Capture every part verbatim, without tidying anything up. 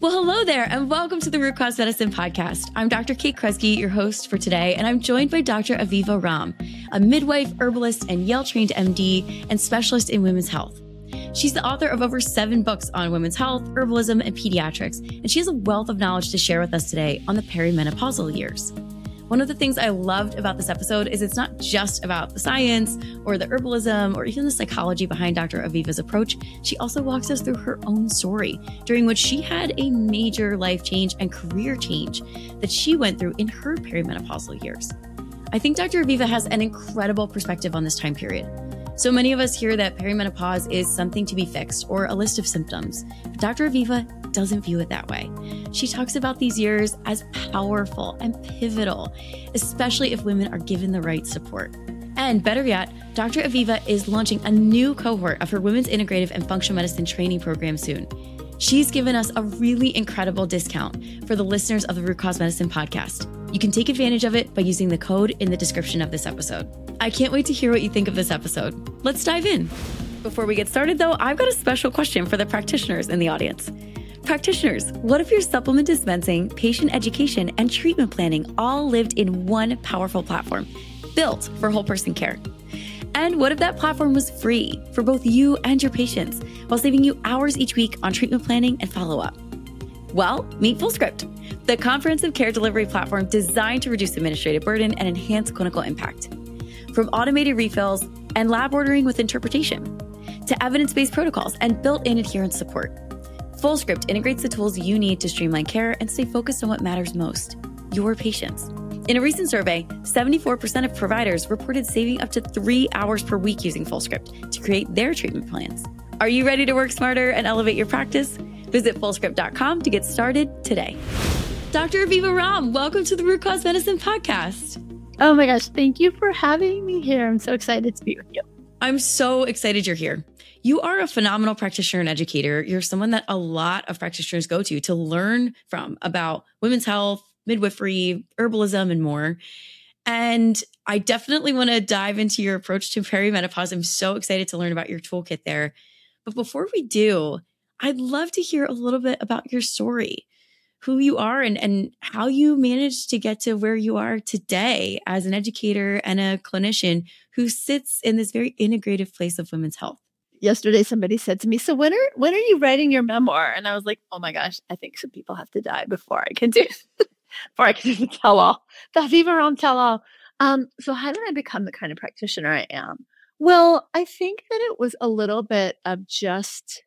Well, hello there, and welcome to the Root Cause Medicine podcast. I'm Doctor Kate Kresge, your host for today, and I'm joined by Doctor Aviva Romm, a midwife, herbalist, and Yale-trained M D and specialist in women's health. She's the author of over seven books on women's health, herbalism, and pediatrics, and she has a wealth of knowledge to share with us today on the perimenopausal years. One of the things I loved about this episode is it's not just about the science or the herbalism or even the psychology behind Doctor Aviva's approach. She also walks us through her own story, during which she had a major life change and career change that she went through in her perimenopausal years. I think Doctor Aviva has an incredible perspective on this time period. So many of us hear that perimenopause is something to be fixed or a list of symptoms, but Doctor Aviva doesn't view it that way. She talks about these years as powerful and pivotal, especially if women are given the right support. And better yet, Doctor Aviva is launching a new cohort of her Women's Integrative and Functional Medicine training program soon. She's given us a really incredible discount for the listeners of the Root Cause Medicine podcast. You can take advantage of it by using the code in the description of this episode. I can't wait to hear what you think of this episode. Let's dive in. Before we get started though, I've got a special question for the practitioners in the audience. Practitioners, what if your supplement dispensing, patient education, and treatment planning all lived in one powerful platform built for whole person care? And what if that platform was free for both you and your patients while saving you hours each week on treatment planning and follow-up? Well, meet FullScript, the comprehensive care delivery platform designed to reduce administrative burden and enhance clinical impact. From automated refills and lab ordering with interpretation to evidence-based protocols and built-in adherence support, FullScript integrates the tools you need to streamline care and stay focused on what matters most, your patients. In a recent survey, seventy-four percent of providers reported saving up to three hours per week using FullScript to create their treatment plans. Are you ready to work smarter and elevate your practice? Visit full script dot com to get started today. Doctor Aviva Romm, welcome to the Root Cause Medicine podcast. Oh my gosh, thank you for having me here. I'm so excited to be with you. I'm so excited you're here. You are a phenomenal practitioner and educator. You're someone that a lot of practitioners go to to learn from about women's health, midwifery, herbalism, and more. And I definitely want to dive into your approach to perimenopause. I'm so excited to learn about your toolkit there. But before we do, I'd love to hear a little bit about your story, who you are and, and how you managed to get to where you are today as an educator and a clinician who sits in this very integrative place of women's health. Yesterday, somebody said to me, so when are when are you writing your memoir? And I was like, oh my gosh, I think some people have to die before I can do before I can do the tell-all. The Aviva Romm tell-all. Um, so how did I become the kind of practitioner I am? Well, I think that it was a little bit of just,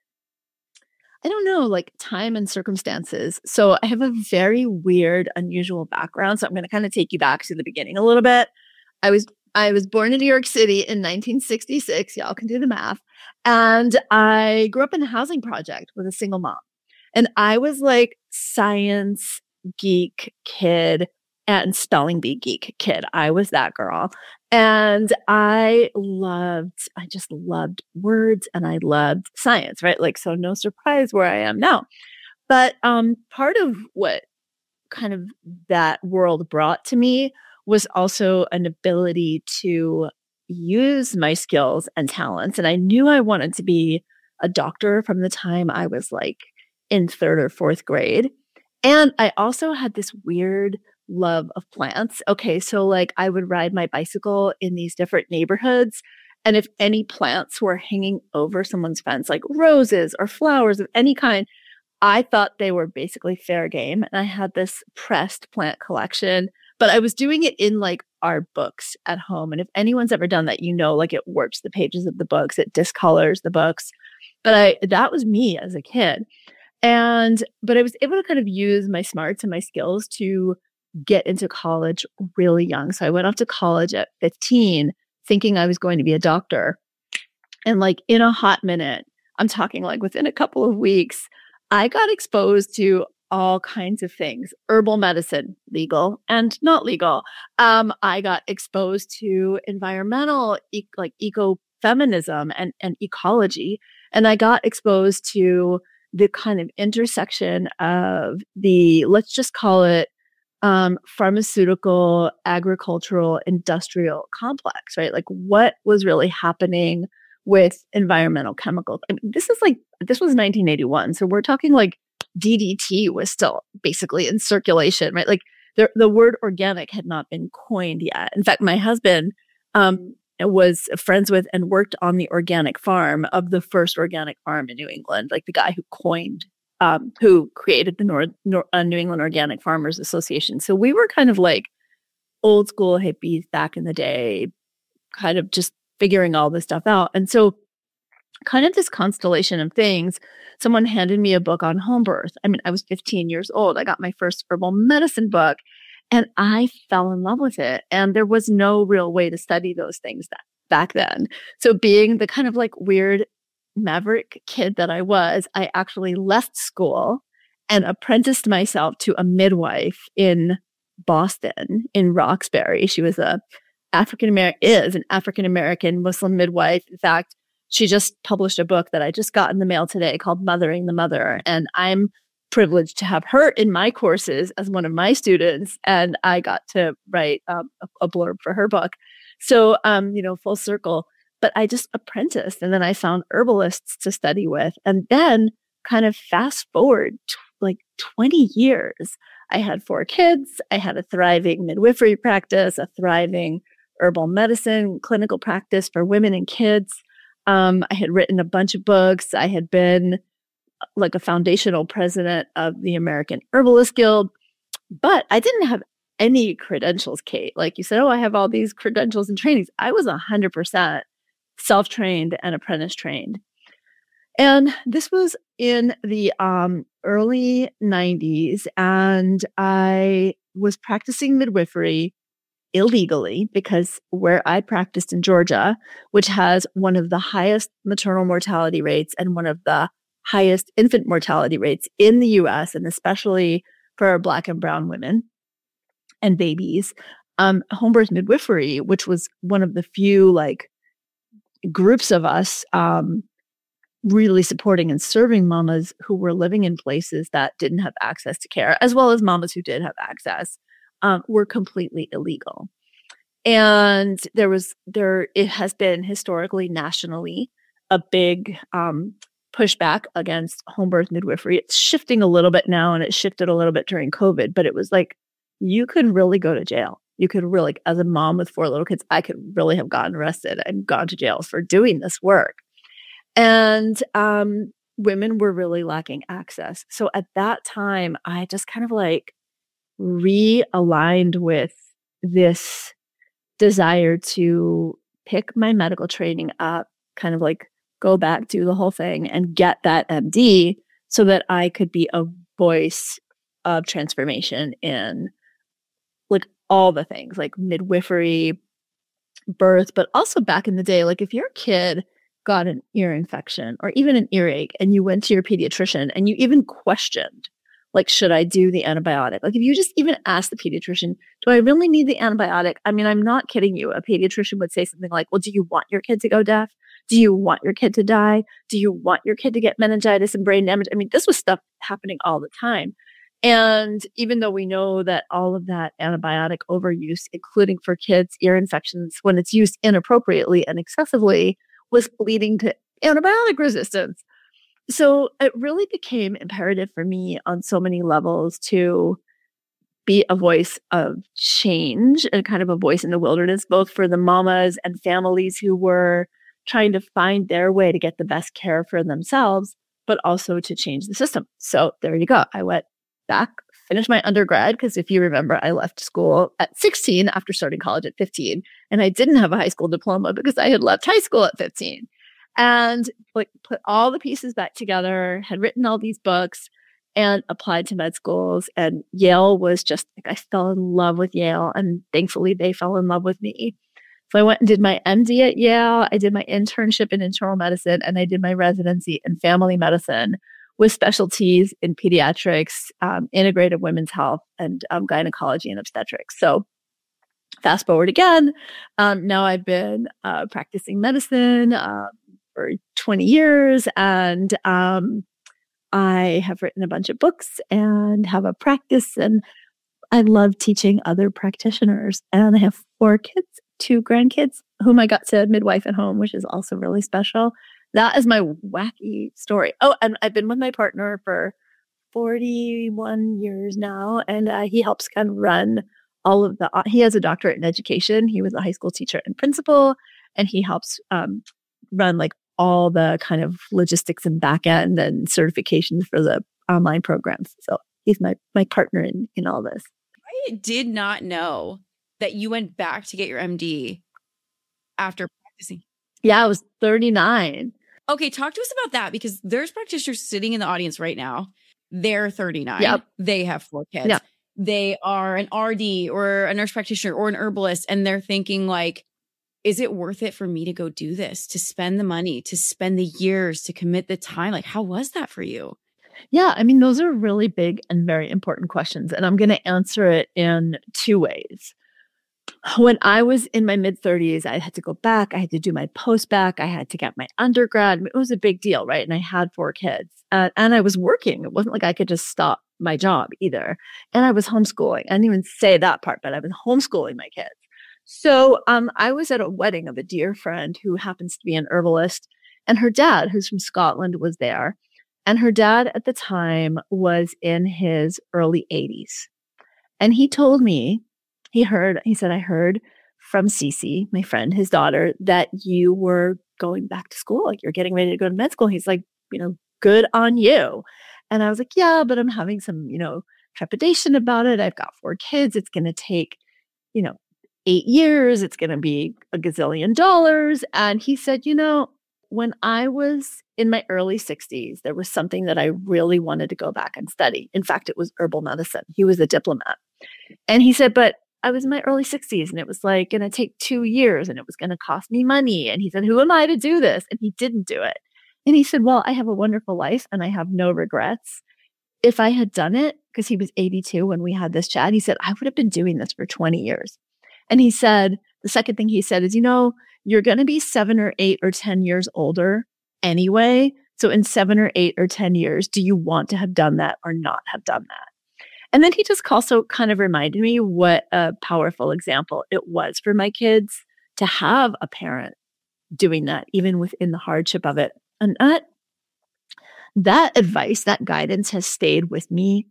I don't know, like time and circumstances. So I have a very weird, unusual background. So I'm going to kind of take you back to the beginning a little bit. I was I was born in New York City in nineteen sixty-six. Y'all can do the math. And I grew up in a housing project with a single mom. And I was like science geek kid and spelling bee geek kid. I was that girl. And I loved, I just loved words and I loved science, right? Like, so no surprise where I am now. But um, part of what kind of that world brought to me was also an ability to use my skills and talents. And I knew I wanted to be a doctor from the time I was like in third or fourth grade. And I also had this weird love of plants. Okay, so like I would ride my bicycle in these different neighborhoods. And if any plants were hanging over someone's fence, like roses or flowers of any kind, I thought they were basically fair game. And I had this pressed plant collection. But I was doing it in like our books at home. And if anyone's ever done that, you know, like it warps the pages of the books, it discolors the books. But I that was me as a kid. And but I was able to kind of use my smarts and my skills to get into college really young. So I went off to college at fifteen thinking I was going to be a doctor. And like in a hot minute, I'm talking like within a couple of weeks, I got exposed to all kinds of things. Herbal medicine, legal and not legal. Um, I got exposed to environmental, e- like ecofeminism and, and ecology. And I got exposed to the kind of intersection of the, let's just call it um, pharmaceutical, agricultural, industrial complex, right? Like what was really happening with environmental chemicals. I mean, this is like, this was nineteen eighty-one. So we're talking like D D T was still basically in circulation, right? Like the, the word organic had not been coined yet. In fact, my husband um, was friends with and worked on the organic farm of the first organic farm in New England, like the guy who coined, um, who created the North, Nor- uh, New England Organic Farmers Association. So we were kind of like old school hippies back in the day, kind of just figuring all this stuff out. And so kind of this constellation of things, someone handed me a book on home birth. I mean, I was fifteen years old. I got my first herbal medicine book and I fell in love with it. And there was no real way to study those things that, back then. So being the kind of like weird maverick kid that I was, I actually left school and apprenticed myself to a midwife in Boston, in Roxbury. She was a African-American, is an African-American Muslim midwife. In fact, she just published a book that I just got in the mail today called Mothering the Mother. And I'm privileged to have her in my courses as one of my students. And I got to write um, a, a blurb for her book. So, um, you know, full circle. But I just apprenticed and then I found herbalists to study with. And then kind of fast forward t- like twenty years, I had four kids. I had a thriving midwifery practice, a thriving herbal medicine clinical practice for women and kids. Um, I had written a bunch of books. I had been like a foundational president of the American Herbalist Guild, but I didn't have any credentials, Kate. Like you said, oh, I have all these credentials and trainings. I was one hundred percent self-trained and apprentice trained. And this was in the um, early nineties, and I was practicing midwifery illegally because where I practiced in Georgia, which has one of the highest maternal mortality rates and one of the highest infant mortality rates in the U S, and especially for Black and brown women and babies, um, home birth midwifery, which was one of the few like groups of us um, really supporting and serving mamas who were living in places that didn't have access to care, as well as mamas who did have access, um, were completely illegal. And there was, there, it has been historically, nationally, a big um, pushback against home birth midwifery. It's shifting a little bit now, and it shifted a little bit during COVID, but it was like, you could really go to jail. You could really, as a mom with four little kids, I could really have gotten arrested and gone to jail for doing this work. And um, women were really lacking access. So at that time, I just kind of like realigned with this desire to pick my medical training up, kind of like go back, do the whole thing and get that M D so that I could be a voice of transformation in like all the things like midwifery, birth, but also back in the day, like if your kid got an ear infection or even an earache and you went to your pediatrician and you even questioned, like, should I do the antibiotic? Like if you just even asked the pediatrician, do I really need the antibiotic? I mean, I'm not kidding you. A pediatrician would say something like, well, do you want your kid to go deaf? Do you want your kid to die? Do you want your kid to get meningitis and brain damage? I mean, this was stuff happening all the time. And even though we know that all of that antibiotic overuse, including for kids' ear infections, when it's used inappropriately and excessively, was leading to antibiotic resistance. So it really became imperative for me on so many levels to be a voice of change and kind of a voice in the wilderness, both for the mamas and families who were trying to find their way to get the best care for themselves, but also to change the system. So there you go. I went back, finished my undergrad, because if you remember, I left school at sixteen after starting college at fifteen, and I didn't have a high school diploma because I had left high school at fifteen. And like put all the pieces back together, had written all these books and applied to med schools. And Yale was just like, I fell in love with Yale, and thankfully they fell in love with me. So I went and did my M D at Yale. I did my internship in internal medicine, and I did my residency in family medicine with specialties in pediatrics, um, integrative women's health, and um, gynecology and obstetrics. So fast forward again, um, now I've been uh, practicing medicine um, for twenty years, and um, I have written a bunch of books and have a practice, and I love teaching other practitioners. And I have four kids, two grandkids, whom I got to midwife at home, which is also really special. That is my wacky story. Oh, and I've been with my partner for forty-one years now, and uh, he helps kind of run all of the, uh, he has a doctorate in education. He was a high school teacher and principal, and he helps um, run like all the kind of logistics and back end and certifications for the online programs. So he's my my partner in, in all this. I did not know that you went back to get your M D after practicing. Yeah, I was thirty-nine. Okay, talk to us about that, because there's practitioners sitting in the audience right now. They're thirty-nine. Yep. They have four kids. Yep. They are an R D or a nurse practitioner or an herbalist, and they're thinking like, is it worth it for me to go do this, to spend the money, to spend the years, to commit the time? Like, how was that for you? Yeah, I mean, those are really big and very important questions, and I'm going to answer it in two ways. When I was in my mid-thirties, I had to go back. I had to do my post-bac. I had to get my undergrad. It was a big deal, right? And I had four kids. Uh, and I was working. It wasn't like I could just stop my job either. And I was homeschooling. I didn't even say that part, but I was homeschooling my kids. So um, I was at a wedding of a dear friend who happens to be an herbalist. And her dad, who's from Scotland, was there. And her dad at the time was in his early eighties. And he told me, He heard, he said, I heard from Cece, my friend, his daughter, that you were going back to school. Like you're getting ready to go to med school. He's like, you know, good on you. And I was like, yeah, but I'm having some, you know, trepidation about it. I've got four kids. It's going to take, you know, eight years. It's going to be a gazillion dollars. And he said, you know, when I was in my early sixties, there was something that I really wanted to go back and study. In fact, it was herbal medicine. He was a diplomat. And he said, but I was in my early sixties and it was like going to take two years and it was going to cost me money. And he said, who am I to do this? And he didn't do it. And he said, well, I have a wonderful life and I have no regrets. If I had done it, because he was eighty-two when we had this chat, he said, I would have been doing this for twenty years. And he said, the second thing he said is, you know, you're going to be seven or eight or ten years older anyway. So in seven or eight or ten years, do you want to have done that or not have done that? And then he just also kind of reminded me what a powerful example it was for my kids to have a parent doing that, even within the hardship of it. And that, that advice, that guidance has stayed with me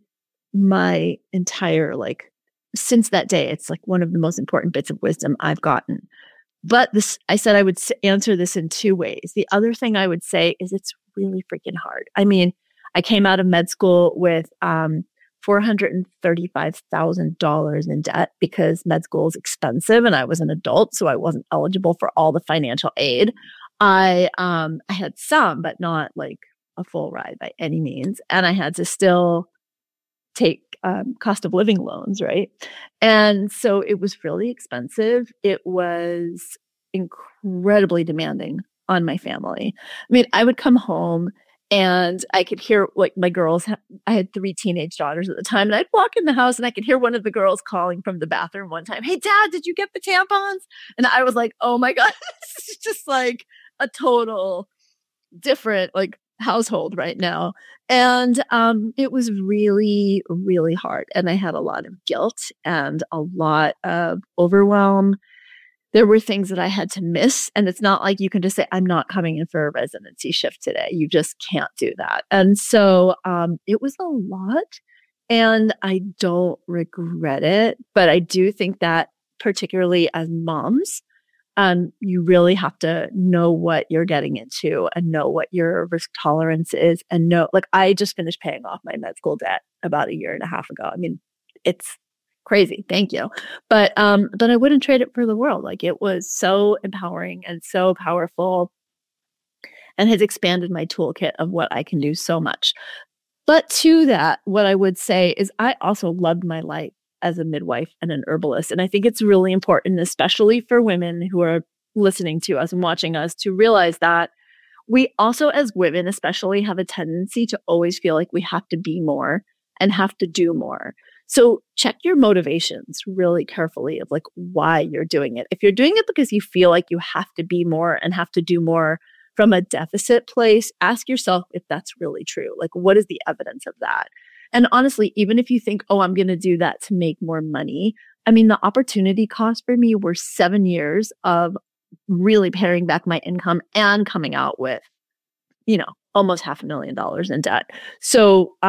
my entire, like, since that day. It's like one of the most important bits of wisdom I've gotten. But this, I said I would answer this in two ways. The other thing I would say is it's really freaking hard. I mean, I came out of med school with, um, four hundred thirty-five thousand dollars in debt because med school is expensive and I was an adult, so I wasn't eligible for all the financial aid. I um I had some, but not like a full ride by any means. And I had to still take um, cost of living loans, right? And so it was really expensive. It was incredibly demanding on my family. I mean, I would come home and I could hear like my girls, I had three teenage daughters at the time, and I'd walk in the house and I could hear one of the girls calling from the bathroom one time, hey, Dad, did you get the tampons? And I was like, oh my God, it's just like a total different like household right now. And um, it was really, really hard. And I had a lot of guilt and a lot of overwhelm. There were things that I had to miss. And it's not like you can just say, I'm not coming in for a residency shift today. You just can't do that. And so um, it was a lot. And I don't regret it. But I do think that particularly as moms, um, you really have to know what you're getting into and know what your risk tolerance is. And know, like I just finished paying off my med school debt about a year and a half ago. I mean, it's crazy. Thank you. But, um, but I wouldn't trade it for the world. Like it was so empowering and so powerful and has expanded my toolkit of what I can do so much. But to that, what I would say is I also loved my life as a midwife and an herbalist. And I think it's really important, especially for women who are listening to us and watching us, to realize that we also as women especially have a tendency to always feel like we have to be more and have to do more. So check your motivations really carefully of like why you're doing it. If you're doing it because you feel like you have to be more and have to do more from a deficit place, ask yourself if that's really true. Like, what is the evidence of that? And honestly, even if you think, oh, I'm going to do that to make more money, I mean, the opportunity cost for me were seven years of really paring back my income and coming out with, you know, almost half a million dollars in debt. So um,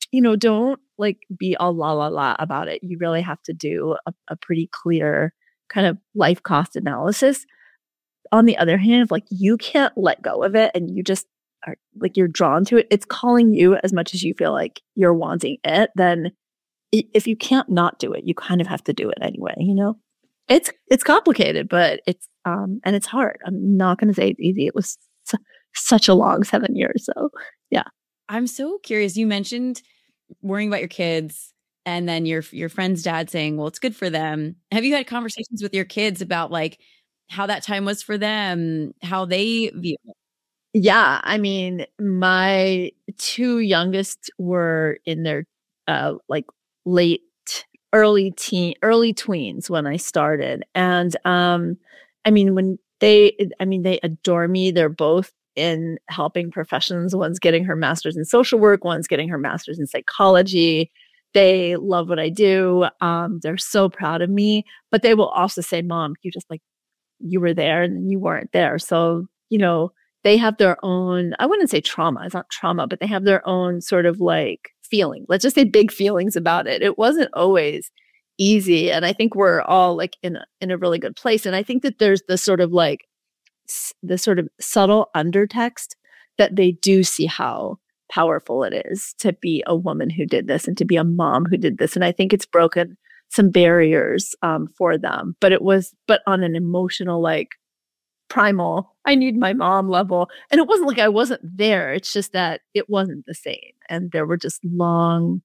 you know, don't like be all la la la about it. You really have to do a, a pretty clear kind of life cost analysis. On the other hand, if like you can't let go of it and you just are like you're drawn to it, it's calling you as much as you feel like you're wanting it, then i- if you can't not do it, you kind of have to do it anyway, you know? It's it's complicated, but it's um and it's hard. I'm not going to say it's easy. It was su- such a long seven years, so yeah. I'm so curious. You mentioned worrying about your kids and then your your friend's dad saying, well, it's good for them. Have you had conversations with your kids about like how that time was for them, how they view it? Yeah, I mean, my two youngest were in their uh like late early teen early tweens when I started. And um I mean when they I mean they adore me. They're both in helping professions. One's getting her master's in social work, one's getting her master's in psychology. They love what I do. Um they're so proud of me, but they will also say, "Mom, you just like you were there and then you weren't there." So, you know, they have their own, I wouldn't say trauma, it's not trauma, but they have their own sort of like feeling. Let's just say big feelings about it. It wasn't always easy. And I think we're all like in a, in a really good place. And I think that there's this sort of like, s- this sort of subtle undertext that they do see how powerful it is to be a woman who did this and to be a mom who did this. And I think it's broken some barriers um, for them. But it was, but on an emotional, like primal, I need my mom level. And it wasn't like I wasn't there. It's just that it wasn't the same. And there were just long,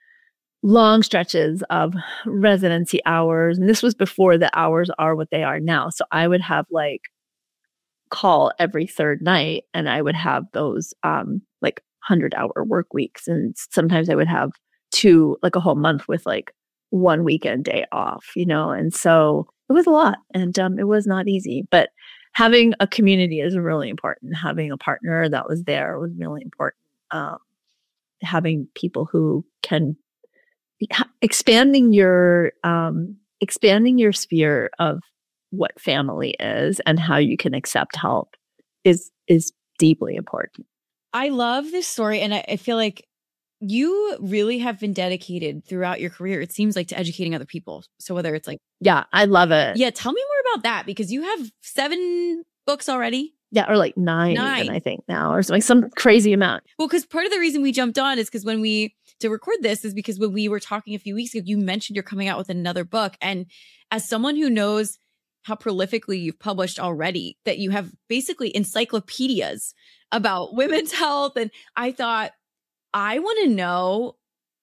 long stretches of residency hours. And this was before the hours are what they are now. So I would have like call every third night and I would have those um like hundred hour work weeks. And sometimes I would have two, like a whole month with like one weekend day off, you know? And so it was a lot and um it was not easy, but having a community is really important. Having a partner that was there was really important. Um, having people who can ha- expanding your um expanding your sphere of what family is and how you can accept help is is deeply important. I love this story. And I, I feel like you really have been dedicated throughout your career, it seems like, to educating other people. So whether it's like, Yeah, I love it. yeah, tell me more about that because you have seven books already. Yeah, or like nine, Nine. even I think now, or like some crazy amount. Well, because part of the reason we jumped on is because when we to record this is because when we were talking a few weeks ago, you mentioned you're coming out with another book. And as someone who knows how prolifically you've published already, that you have basically encyclopedias about women's health. And I thought, I want to know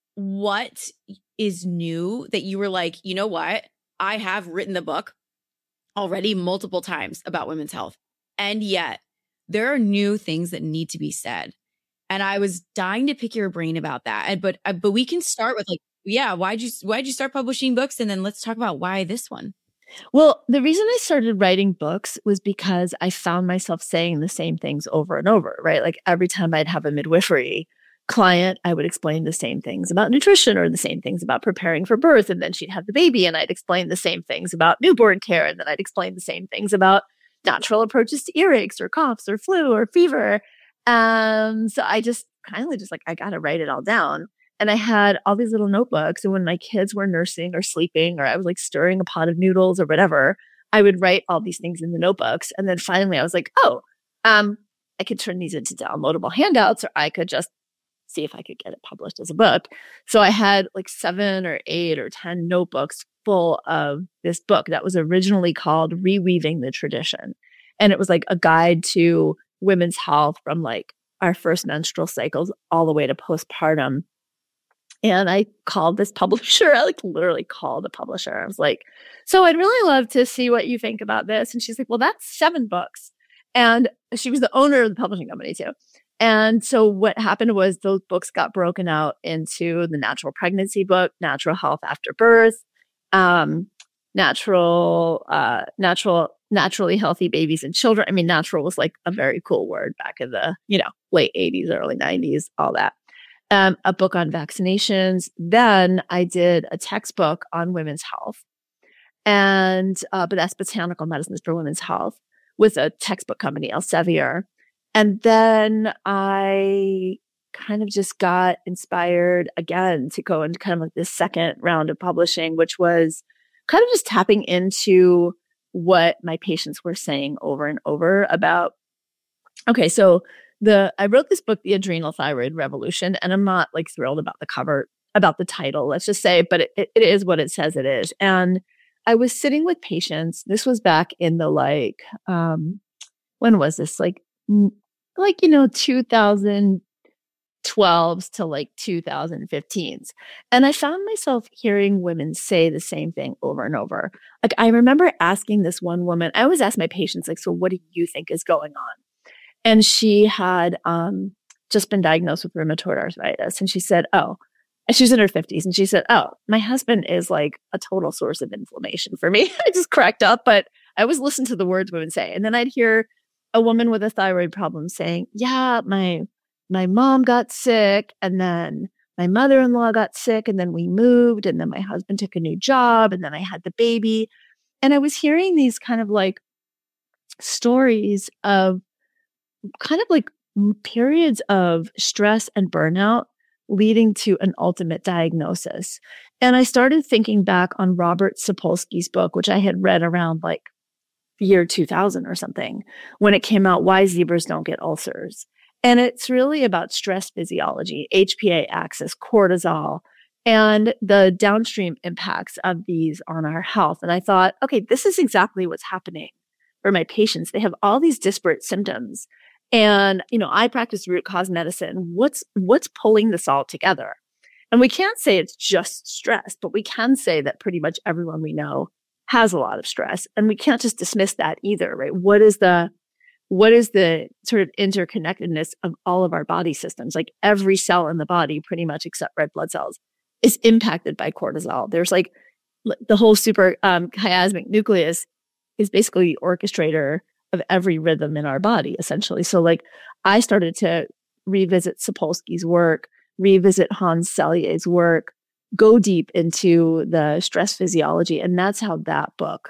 what is new that you were like, you know what? I have written the book already multiple times about women's health. And yet there are new things that need to be said. And I was dying to pick your brain about that. And, but, uh, but we can start with like, yeah, why'd you, why'd you start publishing books? And then let's talk about why this one. Well, the reason I started writing books was because I found myself saying the same things over and over, right? Like every time I'd have a midwifery client, I would explain the same things about nutrition or the same things about preparing for birth. And then she'd have the baby and I'd explain the same things about newborn care. And then I'd explain the same things about natural approaches to earaches or coughs or flu or fever. Um, so I just kind of just like, I got to write it all down. And I had all these little notebooks. And when my kids were nursing or sleeping, or I was like stirring a pot of noodles or whatever, I would write all these things in the notebooks. And then finally I was like, oh, um, I could turn these into downloadable handouts, or I could just see if I could get it published as a book. So I had like seven or eight or ten notebooks full of this book that was originally called Reweaving the Tradition. And it was like a guide to women's health from like our first menstrual cycles all the way to postpartum. And I called this publisher. I like literally called the publisher. I was like, so I'd really love to see what you think about this. And she's like, well, that's seven books. And she was the owner of the publishing company too. And so what happened was those books got broken out into the natural pregnancy book, natural health after birth, um, natural, uh, natural, naturally healthy babies and children. I mean, natural was like a very cool word back in the, you know, late eighties, early nineties, all that. Um, a book on vaccinations. Then I did a textbook on women's health, and uh, but that's botanical medicines for women's health with a textbook company, Elsevier. And then I kind of just got inspired again to go into kind of like this second round of publishing, which was kind of just tapping into what my patients were saying over and over about, okay, so the I wrote this book, The Adrenal Thyroid Revolution, and I'm not like thrilled about the cover, about the title, let's just say, but it, it is what it says it is. And I was sitting with patients. This was back in the like, um, when was this? Like, like, you know, two thousand twelves to like two thousand fifteens. And I found myself hearing women say the same thing over and over. Like, I remember asking this one woman, I always ask my patients, like, so what do you think is going on? And she had um, just been diagnosed with rheumatoid arthritis. And she said, oh, and she was in her fifties. And she said, oh, my husband is like a total source of inflammation for me. I just cracked up, but I always listen to the words women say. And then I'd hear a woman with a thyroid problem saying, yeah, my my mom got sick, and then my mother-in-law got sick, and then we moved, and then my husband took a new job, and then I had the baby. And I was hearing these kind of like stories of kind of like periods of stress and burnout leading to an ultimate diagnosis. And I started thinking back on Robert Sapolsky's book, which I had read around like the year two thousand or something, when it came out, Why Zebras Don't Get Ulcers. And it's really about stress physiology, H P A axis, cortisol, and the downstream impacts of these on our health. And I thought, okay, this is exactly what's happening for my patients. They have all these disparate symptoms. And, you know, I practice root cause medicine. What's, what's pulling this all together? And we can't say it's just stress, but we can say that pretty much everyone we know has a lot of stress. And we can't just dismiss that either, right? What is the, what is the sort of interconnectedness of all of our body systems? Like every cell in the body, pretty much except red blood cells, is impacted by cortisol. There's like the whole super um, chiasmic nucleus is basically the orchestrator of every rhythm in our body, essentially. So like I started to revisit Sapolsky's work, revisit Hans Selye's work, go deep into the stress physiology. And that's how that book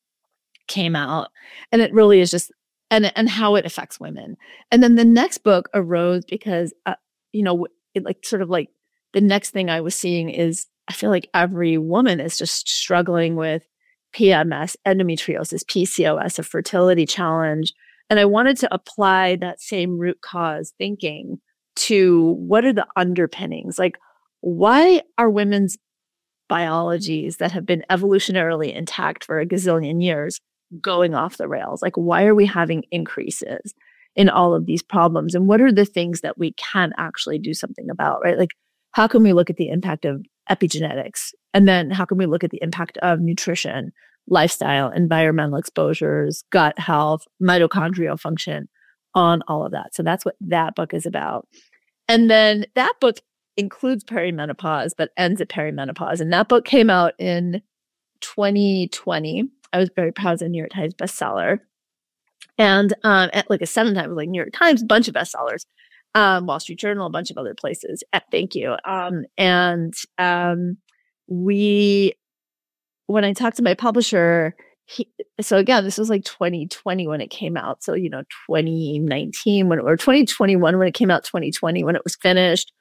came out. And it really is just, and, and how it affects women. And then the next book arose because, uh, you know, it like sort of like the next thing I was seeing is I feel like every woman is just struggling with P M S, endometriosis, P C O S, a fertility challenge. And I wanted to apply that same root cause thinking to what are the underpinnings? Like, why are women's biologies that have been evolutionarily intact for a gazillion years going off the rails? Like, why are we having increases in all of these problems? And what are the things that we can actually do something about, right? Like, how can we look at the impact of epigenetics? And then how can we look at the impact of nutrition, lifestyle, environmental exposures, gut health, mitochondrial function on all of that? So that's what that book is about. And then that book includes perimenopause, but ends at perimenopause. And that book came out in twenty twenty. I was very proud as a New York Times bestseller. And um, at like a seven times, like New York Times, a bunch of bestsellers, um, Wall Street Journal, a bunch of other places. Uh, thank you. Um, and um, we, when I talked to my publisher, he, so again, this was like twenty twenty when it came out. So, you know, twenty nineteen when it, or twenty twenty-one when it came out, twenty twenty when it was finished.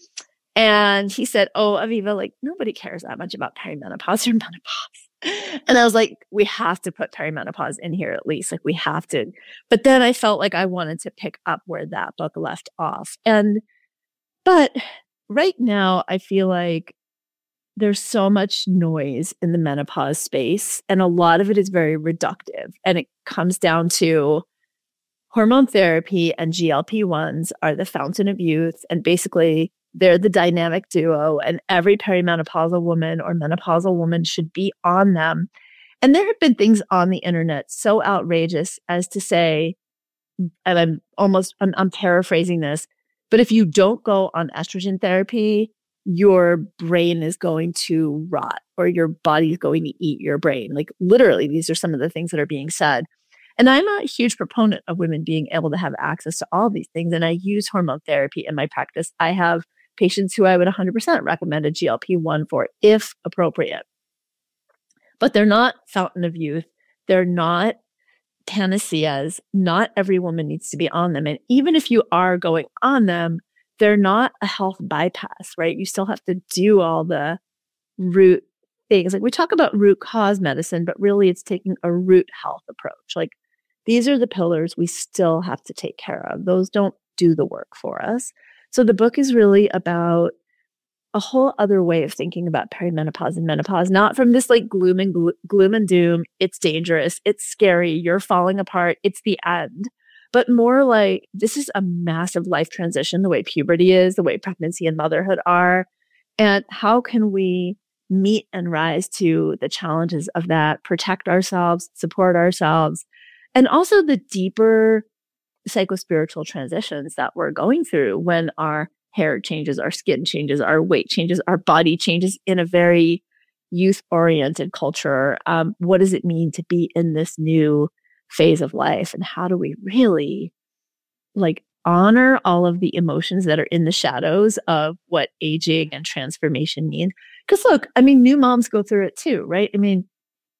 And he said, oh, Aviva, like nobody cares that much about perimenopause or menopause. And I was like, we have to put perimenopause in here at least. Like we have to. But then I felt like I wanted to pick up where that book left off. And, but right now I feel like there's so much noise in the menopause space, and a lot of it is very reductive. And it comes down to hormone therapy and G L P ones are the fountain of youth. And basically they're the dynamic duo, and every perimenopausal woman or menopausal woman should be on them. And there have been things on the internet so outrageous as to say, and I'm almost, I'm, I'm paraphrasing this, but if you don't go on estrogen therapy, your brain is going to rot or your body is going to eat your brain. Like literally, these are some of the things that are being said. And I'm a huge proponent of women being able to have access to all these things. And I use hormone therapy in my practice. I have patients who I would one hundred percent recommend a G L P one for if appropriate. But they're not fountain of youth. They're not panaceas. Not every woman needs to be on them. And even if you are going on them, they're not a health bypass, right? You still have to do all the root things. Like we talk about root cause medicine, but really it's taking a root health approach. Like these are the pillars we still have to take care of. Those don't do the work for us. So the book is really about a whole other way of thinking about perimenopause and menopause, not from this like gloom and glo- gloom and doom. It's dangerous. It's scary. You're falling apart. It's the end. But more like this is a massive life transition, the way puberty is, the way pregnancy and motherhood are. And how can we meet and rise to the challenges of that, protect ourselves, support ourselves, and also the deeper psychospiritual transitions that we're going through when our hair changes, our skin changes, our weight changes, our body changes in a very youth-oriented culture. Um, what does it mean to be in this new phase of life? And how do we really like honor all of the emotions that are in the shadows of what aging and transformation mean? Because look, I mean, new moms go through it too, right? I mean,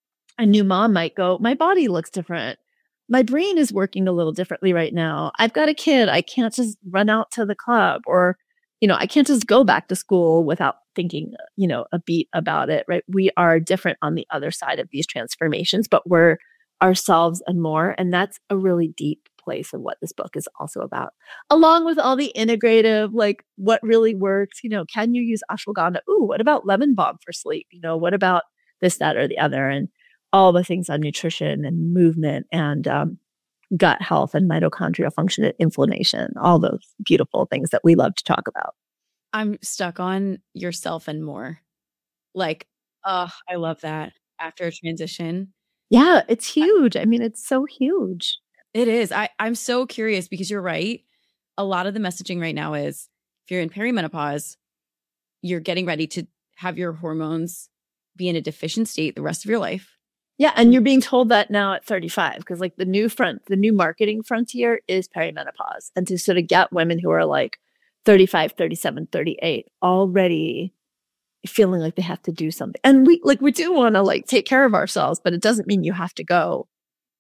a new mom might go, my body looks different. My brain is working a little differently right now. I've got a kid. I can't just run out to the club, or, you know, I can't just go back to school without thinking, you know, a beat about it, right? We are different on the other side of these transformations, but we're ourselves and more. And that's a really deep place of what this book is also about, along with all the integrative, like what really works. You know, can you use ashwagandha? Ooh, what about lemon balm for sleep? You know, what about this, that, or the other? And all the things on nutrition and movement and um, gut health and mitochondrial function and inflammation, all those beautiful things that we love to talk about. I'm stuck on yourself and more. Like, oh, I love that after a transition. Yeah, it's huge. I mean, it's so huge. It is. I, I'm so curious because you're right. A lot of the messaging right now is if you're in perimenopause, you're getting ready to have your hormones be in a deficient state the rest of your life. Yeah, and you're being told that now at thirty-five, because like the new front, the new marketing frontier is perimenopause. And to sort of get women who are like thirty-five, thirty-seven, thirty-eight already feeling like they have to do something. And we like we do want to like take care of ourselves, but it doesn't mean you have to go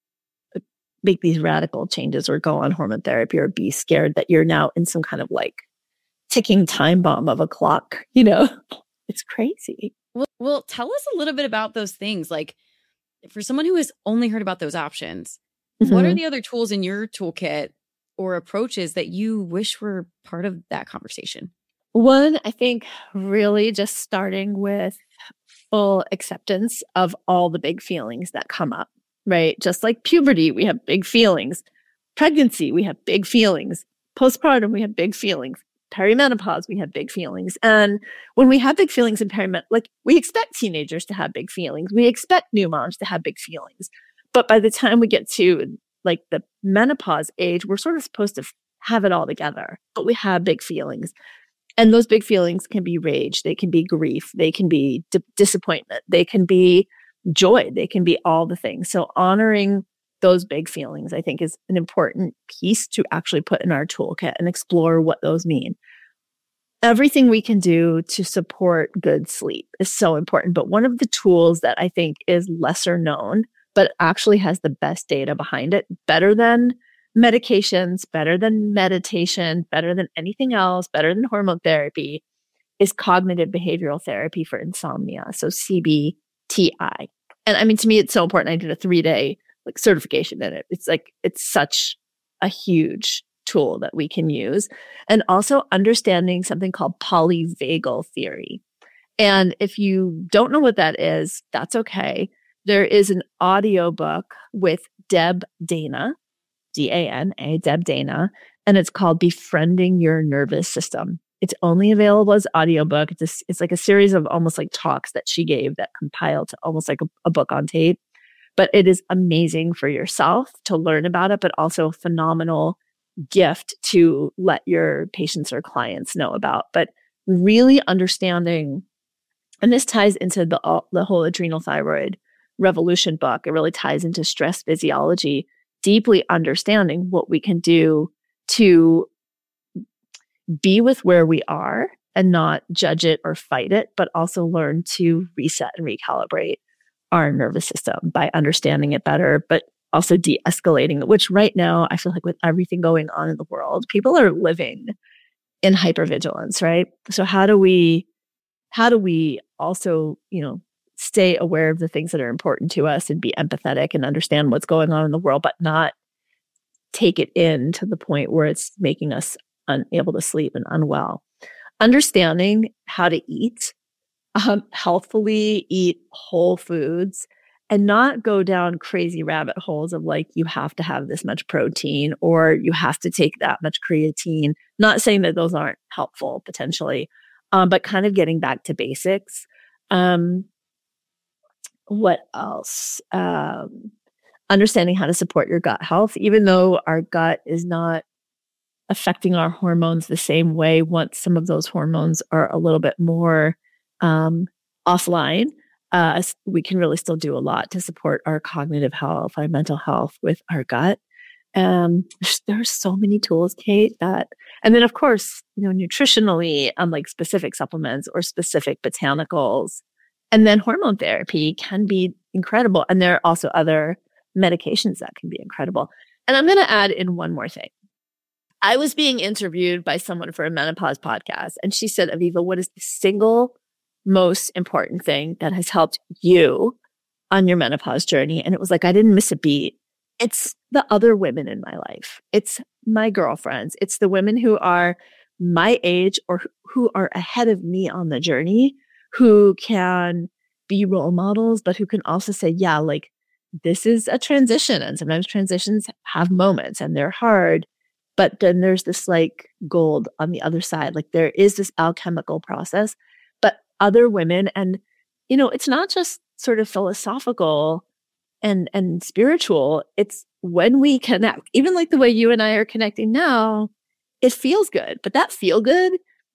make these radical changes or go on hormone therapy or be scared that you're now in some kind of like ticking time bomb of a clock. You know, it's crazy. Well, well, tell us a little bit about those things. Like, for someone who has only heard about those options, mm-hmm. what are the other tools in your toolkit or approaches that you wish were part of that conversation? One, I think really just starting with full acceptance of all the big feelings that come up, right? Just like puberty, we have big feelings. Pregnancy, we have big feelings. Postpartum, we have big feelings. Perimenopause, we have big feelings. And when we have big feelings in perimenopause, like we expect teenagers to have big feelings. We expect new moms to have big feelings. But by the time we get to like the menopause age, we're sort of supposed to have it all together. But we have big feelings. And those big feelings can be rage. They can be grief. They can be d- disappointment. They can be joy. They can be all the things. So honoring those big feelings, I think, is an important piece to actually put in our toolkit and explore what those mean. Everything we can do to support good sleep is so important. But one of the tools that I think is lesser known, but actually has the best data behind it, better than medications, better than meditation, better than anything else, better than hormone therapy, is cognitive behavioral therapy for insomnia. So C B T I. And I mean, to me, it's so important. I did a three-day like certification in it. It's like, it's such a huge tool that we can use. And also understanding something called polyvagal theory. And if you don't know what that is, that's okay. There is an audiobook with Deb Dana, D A N A, Deb Dana, and it's called Befriending Your Nervous System. It's only available as audiobook. It's, a, it's like a series of almost like talks that she gave that compiled to almost like a, a book on tape. But it is amazing for yourself to learn about it, but also a phenomenal gift to let your patients or clients know about. But really understanding, and this ties into the, the whole adrenal thyroid revolution book. It really ties into stress physiology, deeply understanding what we can do to be with where we are and not judge it or fight it, but also learn to reset and recalibrate our nervous system by understanding it better, but also de-escalating it, which right now I feel like with everything going on in the world, people are living in hypervigilance, right? So how do we, how do we also, you know, stay aware of the things that are important to us and be empathetic and understand what's going on in the world, but not take it in to the point where it's making us unable to sleep and unwell. Understanding how to eat, um, healthfully eat whole foods, and not go down crazy rabbit holes of like, you have to have this much protein or you have to take that much creatine. Not saying that those aren't helpful potentially, um, but kind of getting back to basics. Um, what else? Um, understanding how to support your gut health, even though our gut is not affecting our hormones the same way. Once some of those hormones are a little bit more um, offline, uh, we can really still do a lot to support our cognitive health, our mental health with our gut. Um, there's so many tools, Kate, that, and then of course, you know, nutritionally, um, like specific supplements or specific botanicals, and then hormone therapy can be incredible. And there are also other medications that can be incredible. And I'm going to add in one more thing. I was being interviewed by someone for a menopause podcast, and she said, Aviva, what is the single most important thing that has helped you on your menopause journey? And it was like, I didn't miss a beat. It's the other women in my life. It's my girlfriends. It's the women who are my age or who are ahead of me on the journey, who can be role models, but who can also say, yeah, like this is a transition. And sometimes transitions have moments and they're hard. But then there's this like gold on the other side. Like there is this alchemical process, but other women, and, you know, it's not just sort of philosophical and, and spiritual. It's when we connect, even like the way you and I are connecting now, it feels good. But that feel good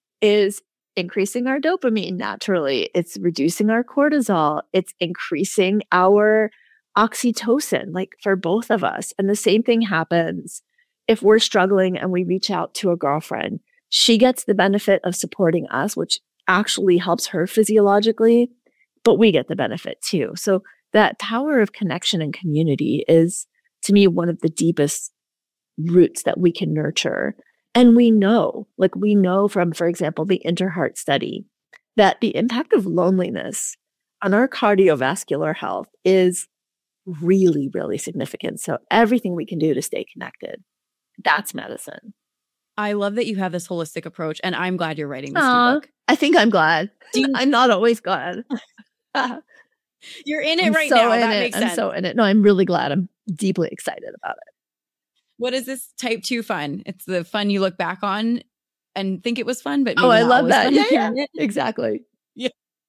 is increasing our dopamine naturally. It's reducing our cortisol. It's increasing our oxytocin, like for both of us. And the same thing happens if we're struggling and we reach out to a girlfriend. She gets the benefit of supporting us, which actually helps her physiologically, but we get the benefit too. So that power of connection and community is, to me, one of the deepest roots that we can nurture. And we know, like we know from, for example, the InterHeart study, that the impact of loneliness on our cardiovascular health is really, really significant. So everything we can do to stay connected, that's medicine. I love that you have this holistic approach, and I'm glad you're writing this Aww, new book. I think I'm glad. You- I'm not always glad. You're in it I'm right so now. in That it. makes I'm sense. so in it. No, I'm really glad. I'm deeply excited about it. What is this type two fun? It's the fun you look back on and think it was fun, but maybe Oh, I not love always that. fun. Yeah, yeah, exactly. Yeah.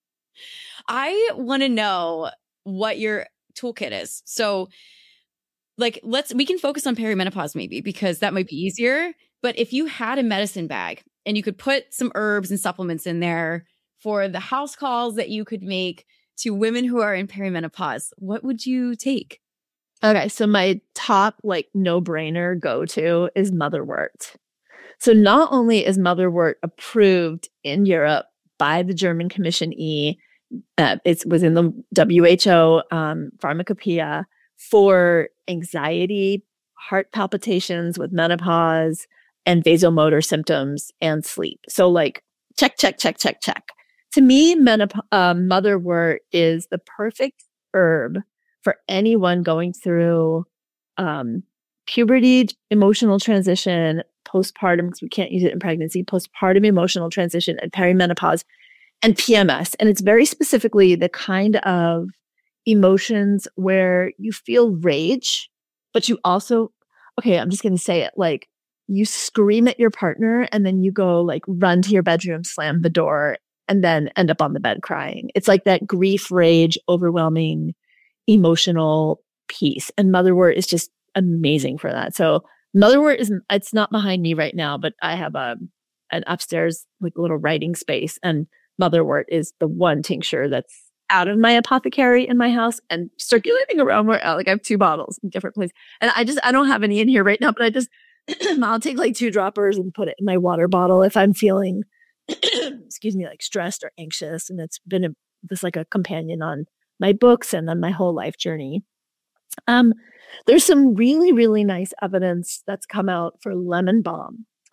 I want to know what your toolkit is. So like, let's, we can focus on perimenopause maybe, because that might be easier. But if you had a medicine bag and you could put some herbs and supplements in there for the house calls that you could make to women who are in perimenopause, what would you take? Okay, so my top like no-brainer go-to is motherwort. So not only is motherwort approved in Europe by the German Commission E, uh, it was in the W H O um, Pharmacopoeia for anxiety, heart palpitations with menopause, and vasomotor symptoms and sleep. So like check, check, check, check, check. To me, menop- uh, motherwort is the perfect herb for anyone going through um, puberty, emotional transition, postpartum, because we can't use it in pregnancy, postpartum emotional transition, and perimenopause, and P M S. And it's very specifically the kind of emotions where you feel rage, but you also, okay, I'm just going to say it, like you scream at your partner and then you go like run to your bedroom, slam the door, and then end up on the bed crying. It's like that grief, rage, overwhelming emotional piece. And motherwort is just amazing for that. So motherwort is, it's not behind me right now, but I have a an upstairs like little writing space, and motherwort is the one tincture that's out of my apothecary in my house and circulating around where like I have two bottles in different places. And I just, I don't have any in here right now, but I just, I'll take like two droppers and put it in my water bottle if I'm feeling, excuse me, like stressed or anxious. And it's been a, this like a companion on my books and on my whole life journey. Um, there's some really, really nice evidence that's come out for lemon balm.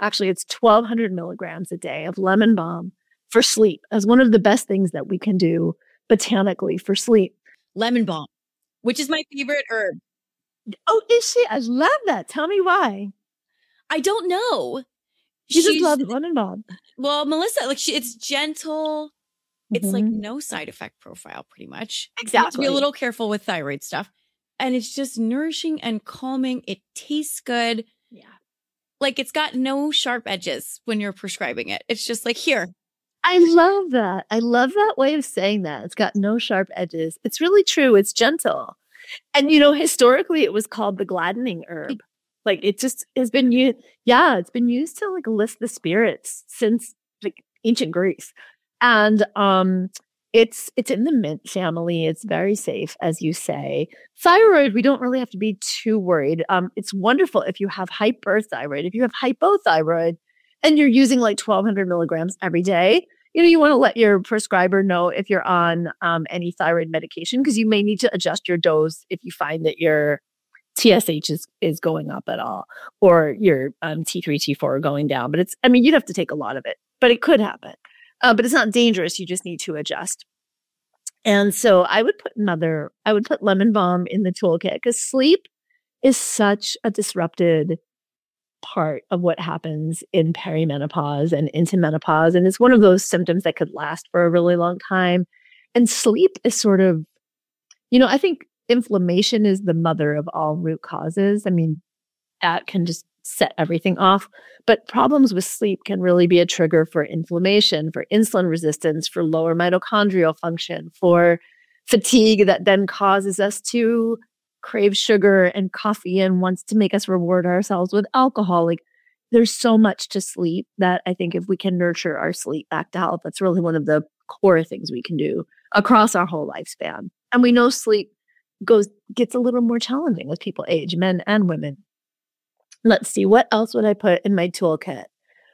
Actually, it's twelve hundred milligrams a day of lemon balm for sleep as one of the best things that we can do botanically for sleep. Lemon balm, which is my favorite herb. Oh, is she? I love that. Tell me why. I don't know. She She's, just loves lemon balm. Well, Melissa, like she, it's gentle. It's Mhm. like no side effect profile, pretty much. You have to Exactly. be a little careful with thyroid stuff. And it's just nourishing and calming. It tastes good. Yeah. Like it's got no sharp edges when you're prescribing it. It's just like, here. I love that. I love that way of saying that. It's got no sharp edges. It's really true. It's gentle. And, you know, historically, it was called the gladdening herb. Like it just has been used. Yeah, it's been used to like lift the spirits since like ancient Greece. And um, it's it's in the mint family. It's very safe, as you say. Thyroid, we don't really have to be too worried. Um, it's wonderful if you have hyperthyroid. If you have hypothyroid and you're using like twelve hundred milligrams every day, you know, you want to let your prescriber know if you're on um, any thyroid medication, because you may need to adjust your dose if you find that your T S H is, is going up at all, or your um, T three, T four are going down. But it's, I mean, you'd have to take a lot of it, but it could happen. Uh, but it's not dangerous. You just need to adjust. And so I would put another, I would put lemon balm in the toolkit, because sleep is such a disrupted part of what happens in perimenopause and into menopause. And it's one of those symptoms that could last for a really long time. And sleep is sort of, you know, I think inflammation is the mother of all root causes. I mean, that can just set everything off. But problems with sleep can really be a trigger for inflammation, for insulin resistance, for lower mitochondrial function, for fatigue that then causes us to crave sugar and coffee and wants to make us reward ourselves with alcohol. Like there's so much to sleep that I think if we can nurture our sleep back to health, that's really one of the core things we can do across our whole lifespan. And we know sleep goes gets a little more challenging as people age, men and women. Let's see, what else would I put in my toolkit?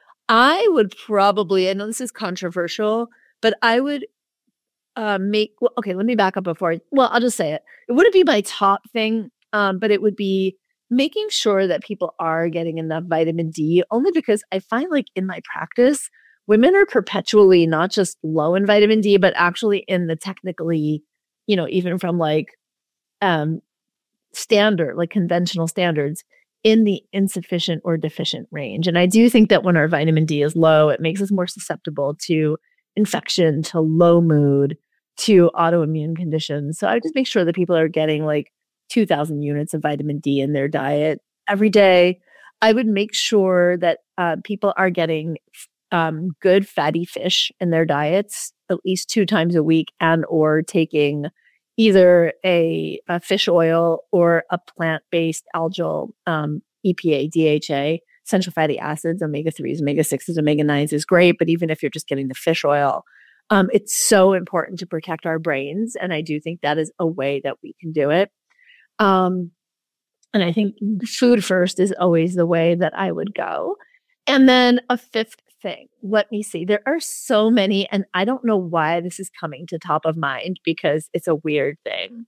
I would probably, I know this is controversial, but I would uh, make, well, okay, let me back up before, I, well, I'll just say it. It wouldn't be my top thing, um, but it would be making sure that people are getting enough vitamin D, only because I find like in my practice, women are perpetually not just low in vitamin D, but actually in the technically, you know, even from like um, standard, like conventional standards, in the insufficient or deficient range. And I do think that when our vitamin D is low, it makes us more susceptible to infection, to low mood, to autoimmune conditions. So I just make sure that people are getting like two thousand units of vitamin D in their diet every day. I would make sure that uh, people are getting um, good fatty fish in their diets at least two times a week, and or taking either a, a fish oil or a plant-based algal um, E P A, D H A, essential fatty acids, omega threes, omega sixes, omega nines is great. But even if you're just getting the fish oil, um, it's so important to protect our brains. And I do think that is a way that we can do it. Um, and I think food first is always the way that I would go. And then a fifth thing, let me see. There are so many, and I don't know why this is coming to top of mind because it's a weird thing.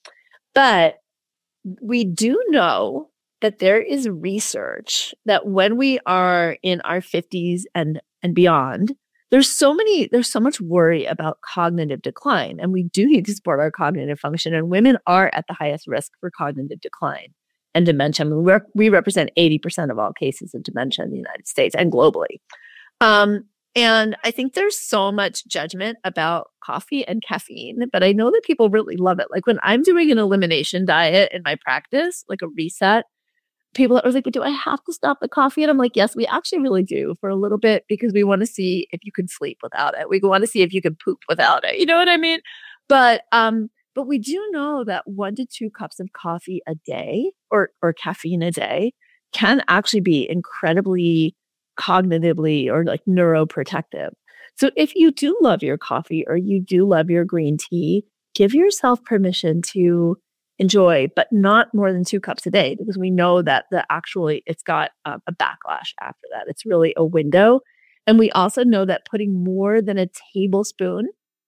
But we do know that there is research that when we are in our fifties and, and beyond, there's so many, there's so much worry about cognitive decline. And we do need to support our cognitive function. And women are at the highest risk for cognitive decline and dementia. I mean, we're, we represent eighty percent of all cases of dementia in the United States and globally. Um, and I think there's so much judgment about coffee and caffeine, but I know that people really love it. Like when I'm doing an elimination diet in my practice, like a reset, people are like, but do I have to stop the coffee? And I'm like, yes, we actually really do for a little bit, because we want to see if you can sleep without it. We want to see if you can poop without it. You know what I mean? But, um, but we do know that one to two cups of coffee a day or, or caffeine a day can actually be incredibly cognitively or like neuroprotective. So if you do love your coffee or you do love your green tea, give yourself permission to enjoy, but not more than two cups a day, because we know that the actually it's got um, a backlash after that. It's really a window. And we also know that putting more than a tablespoon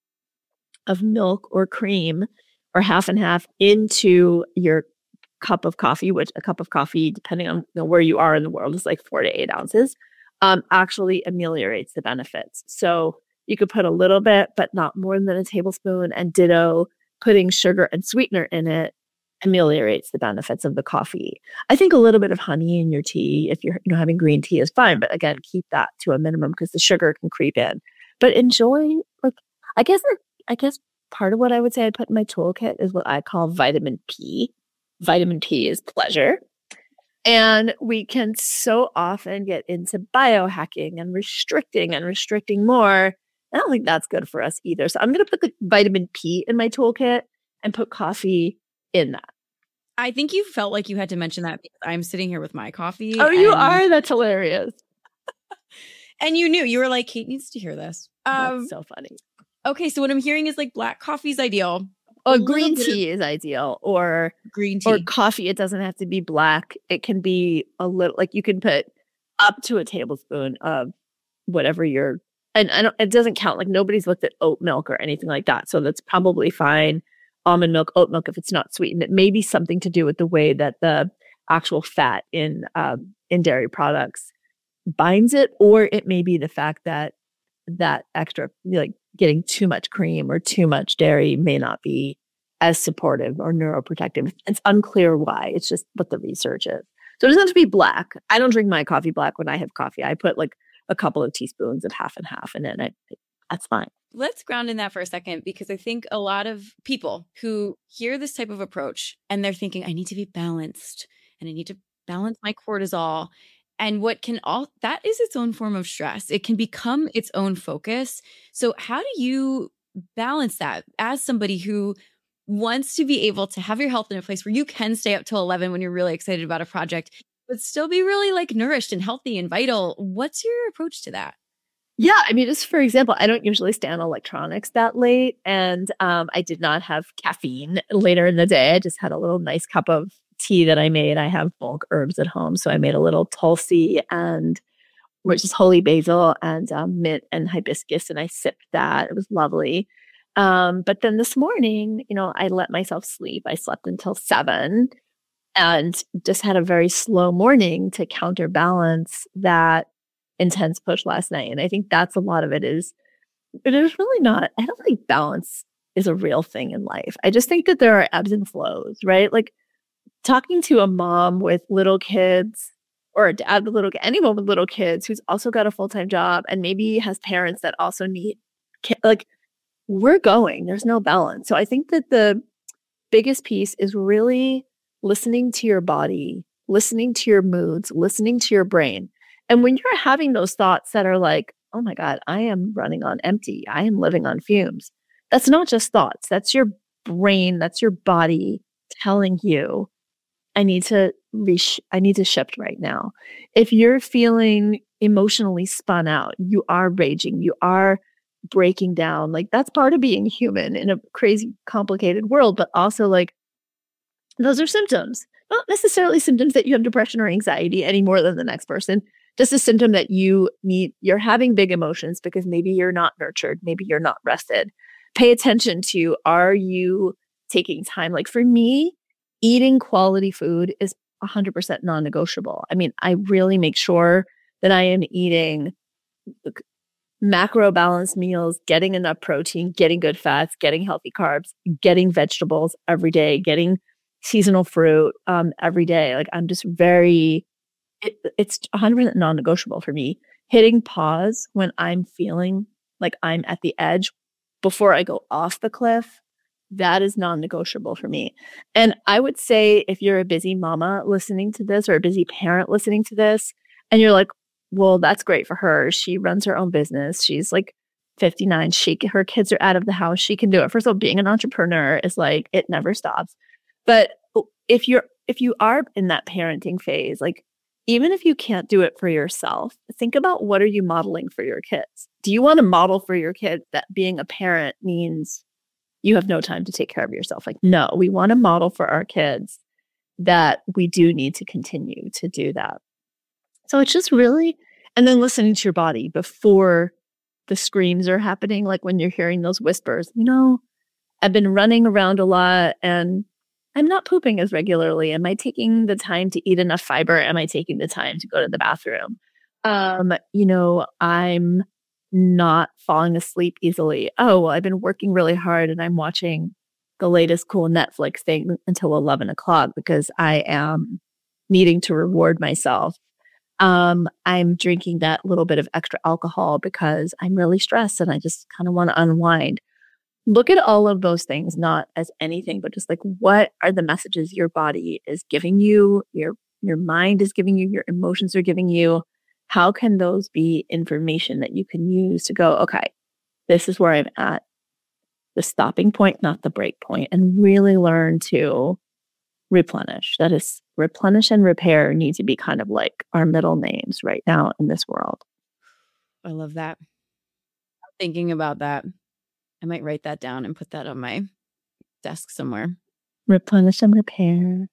of milk or cream or half and half into your cup of coffee, which a cup of coffee, depending on you know, where you are in the world, is like four to eight ounces. um, actually ameliorates the benefits. So you could put a little bit, but not more than a tablespoon. And ditto, putting sugar and sweetener in it ameliorates the benefits of the coffee. I think a little bit of honey in your tea, if you're you know having green tea, is fine. But again, keep that to a minimum because the sugar can creep in. But enjoy, like, I guess, I guess part of what I would say I'd put in my toolkit is what I call vitamin P. Vitamin P is pleasure. And we can so often get into biohacking and restricting and restricting more. I don't think that's good for us either. So I'm going to put the vitamin P in my toolkit and put coffee in that. I think you felt like you had to mention that because I'm sitting here with my coffee. Oh, you are? That's hilarious. And you knew. You were like, Kate needs to hear this. Um, That's so funny. Okay, so what I'm hearing is like black coffee is ideal. Or green tea is ideal. Or green tea. Or coffee. It doesn't have to be black. It can be a little, like you can put up to a tablespoon of whatever you're, and I don't, it doesn't count. Like nobody's looked at oat milk or anything like that. So that's probably fine. Almond milk, oat milk, if it's not sweetened. It may be something to do with the way that the actual fat in um, in dairy products binds it, or it may be the fact that that extra, like getting too much cream or too much dairy may not be as supportive or neuroprotective. It's unclear why. It's just what the research is. So it doesn't have to be black. I don't drink my coffee black when I have coffee. I put like a couple of teaspoons of half and half in it. And I, that's fine. Let's ground in that for a second, because I think a lot of people who hear this type of approach and they're thinking, I need to be balanced and I need to balance my cortisol. And what can all that is its own form of stress. It can become its own focus. So how do you balance that as somebody who wants to be able to have your health in a place where you can stay up till eleven when you're really excited about a project, but still be really like nourished and healthy and vital? What's your approach to that? Yeah, I mean, just for example, I don't usually stay on electronics that late, and um, I did not have caffeine later in the day. I just had a little nice cup of tea that I made. I have bulk herbs at home, so I made a little tulsi and, which is holy basil, and um, mint and hibiscus, and I sipped that. It was lovely. Um, but then this morning, you know, I let myself sleep. I slept until seven, and just had a very slow morning to counterbalance that intense push last night. And I think that's a lot of it is, there's really not, I don't think balance is a real thing in life. I just think that there are ebbs and flows, right? Like talking to a mom with little kids or a dad with little, anyone with little kids who's also got a full-time job and maybe has parents that also need, like we're going, there's no balance. So I think that the biggest piece is really listening to your body, listening to your moods, listening to your brain. And when you're having those thoughts that are like, oh my God, I am running on empty, I am living on fumes, that's not just thoughts. That's your brain, that's your body telling you, I need to resh- I need to shift right now. If you're feeling emotionally spun out, you are raging, you are breaking down, like that's part of being human in a crazy, complicated world, but also like those are symptoms. Not necessarily symptoms that you have depression or anxiety any more than the next person. Just a symptom that you need, you're having big emotions because maybe you're not nurtured, maybe you're not rested. Pay attention to, are you taking time? Like for me, eating quality food is one hundred percent non-negotiable. I mean, I really make sure that I am eating macro balanced meals, getting enough protein, getting good fats, getting healthy carbs, getting vegetables every day, getting seasonal fruit um, every day. Like I'm just very... It, it's one hundred percent non-negotiable for me. Hitting pause when I'm feeling like I'm at the edge before I go off the cliff, that is non-negotiable for me. And I would say if you're a busy mama listening to this or a busy parent listening to this, and you're like, well, that's great for her. She runs her own business. She's like fifty-nine. She, her kids are out of the house. She can do it. First of all, being an entrepreneur is like, it never stops. But if you're, if you are in that parenting phase, like, even if you can't do it for yourself, think about what are you modeling for your kids? Do you want to model for your kids that being a parent means you have no time to take care of yourself? Like, no, we want to model for our kids that we do need to continue to do that. So it's just really, and then listening to your body before the screams are happening, like when you're hearing those whispers, you know, I've been running around a lot and I'm not pooping as regularly. Am I taking the time to eat enough fiber? Am I taking the time to go to the bathroom? Um, you know, I'm not falling asleep easily. Oh, well, I've been working really hard and I'm watching the latest cool Netflix thing until eleven o'clock because I am needing to reward myself. Um, I'm drinking that little bit of extra alcohol because I'm really stressed and I just kind of want to unwind. Look at all of those things, not as anything, but just like what are the messages your body is giving you, your your mind is giving you, your emotions are giving you. How can those be information that you can use to go, okay, this is where I'm at, the stopping point, not the break point, and really learn to replenish. That is, replenish and repair need to be kind of like our middle names right now in this world. I love that. I'm thinking about that. I might write that down and put that on my desk somewhere. Replenish and repair.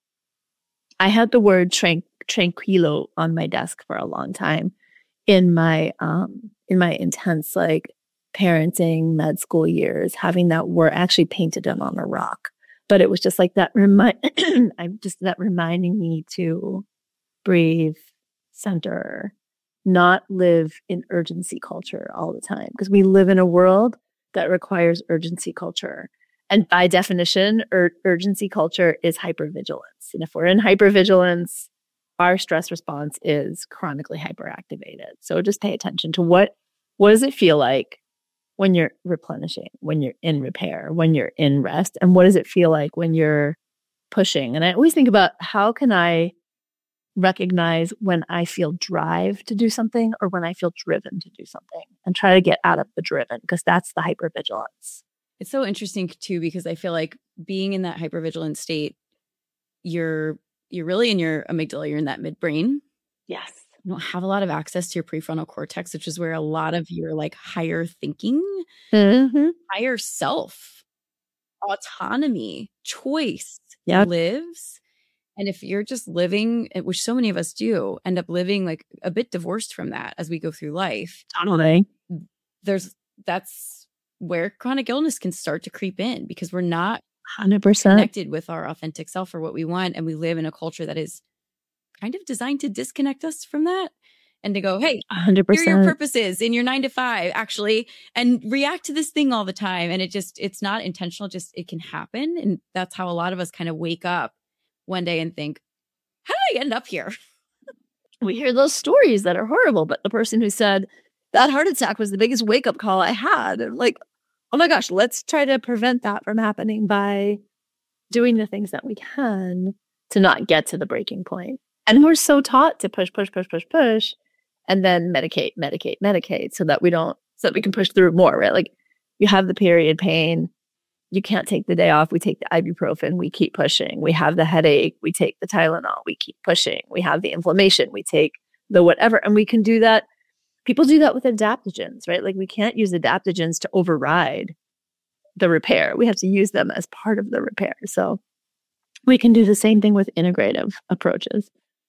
I had the word tran- tranquilo on my desk for a long time in my um in my intense like parenting med school years. Having that word, I actually painted them on a rock, but it was just like that remind. I'm just that reminding me to breathe, center, not live in urgency culture all the time because we live in a world that requires urgency culture. And by definition, ur- urgency culture is hypervigilance. And if we're in hypervigilance, our stress response is chronically hyperactivated. So just pay attention to what, what does it feel like when you're replenishing, when you're in repair, when you're in rest, and what does it feel like when you're pushing? And I always think about how can I recognize when I feel drive to do something or when I feel driven to do something and try to get out of the driven because that's the hypervigilance. It's so interesting too, because I feel like being in that hypervigilant state, you're you're really in your amygdala, you're in that midbrain. Yes. You don't have a lot of access to your prefrontal cortex, which is where a lot of your like higher thinking, mm-hmm. higher self, autonomy, choice yep. lives. And if you're just living, which so many of us do, end up living like a bit divorced from that as we go through life. Totally. There's that's where chronic illness can start to creep in because we're not one hundred percent connected with our authentic self or what we want. And we live in a culture that is kind of designed to disconnect us from that and to go, hey, one hundred percent. here are your purposes in your nine to five, actually, and react to this thing all the time. And it just, it's not intentional, just it can happen. And that's how a lot of us kind of wake up one day and think, how did I end up here? We hear those stories that are horrible, but the person who said that heart attack was the biggest wake up call I had. And like, oh my gosh, let's try to prevent that from happening by doing the things that we can to not get to the breaking point. And we're so taught to push, push, push, push, push, and then medicate, medicate, medicate so that we don't, so that we can push through more, right? Like you have the period pain, you can't take the day off. We take the ibuprofen, we keep pushing. We have the headache, we take the Tylenol, we keep pushing. We have the inflammation, we take the whatever. And we can do that. People do that with adaptogens, right? Like we can't use adaptogens to override the repair. We have to use them as part of the repair. So we can do the same thing with integrative approaches.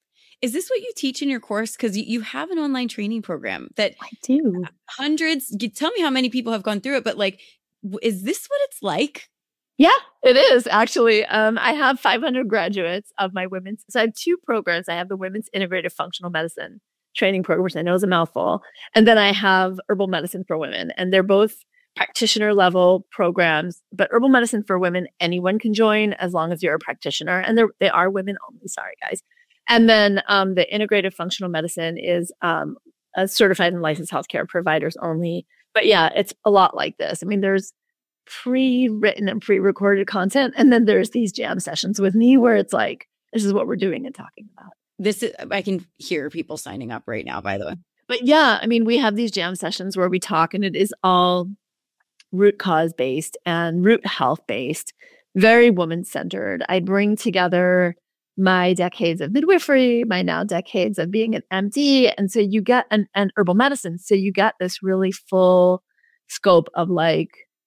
Is this what you teach in your course? Because you have an online training program that I do. Hundreds, tell me how many people have gone through it, but like, is this what it's like? Yeah, it is actually. Um, I have five hundred graduates of my women's. So I have two programs. I have the Women's Integrative Functional Medicine training program, which I know is a mouthful. And then I have Herbal Medicine for Women. And they're both practitioner level programs. But Herbal Medicine for Women, anyone can join as long as you're a practitioner. And they're, they are women only. Sorry, guys. And then um, the Integrative Functional Medicine is um, a certified and licensed healthcare providers only. But yeah, it's a lot like this. I mean, there's pre-written and pre-recorded content. And then there's these jam sessions with me where it's like, this is what we're doing and talking about. This is, I can hear people signing up right now, by the way. But yeah, I mean, we have these jam sessions where we talk and it is all root cause based and root health based, very woman centered. I bring together my decades of midwifery, my now decades of being an M D. And so you get an, an herbal medicine. So you get this really full scope of like,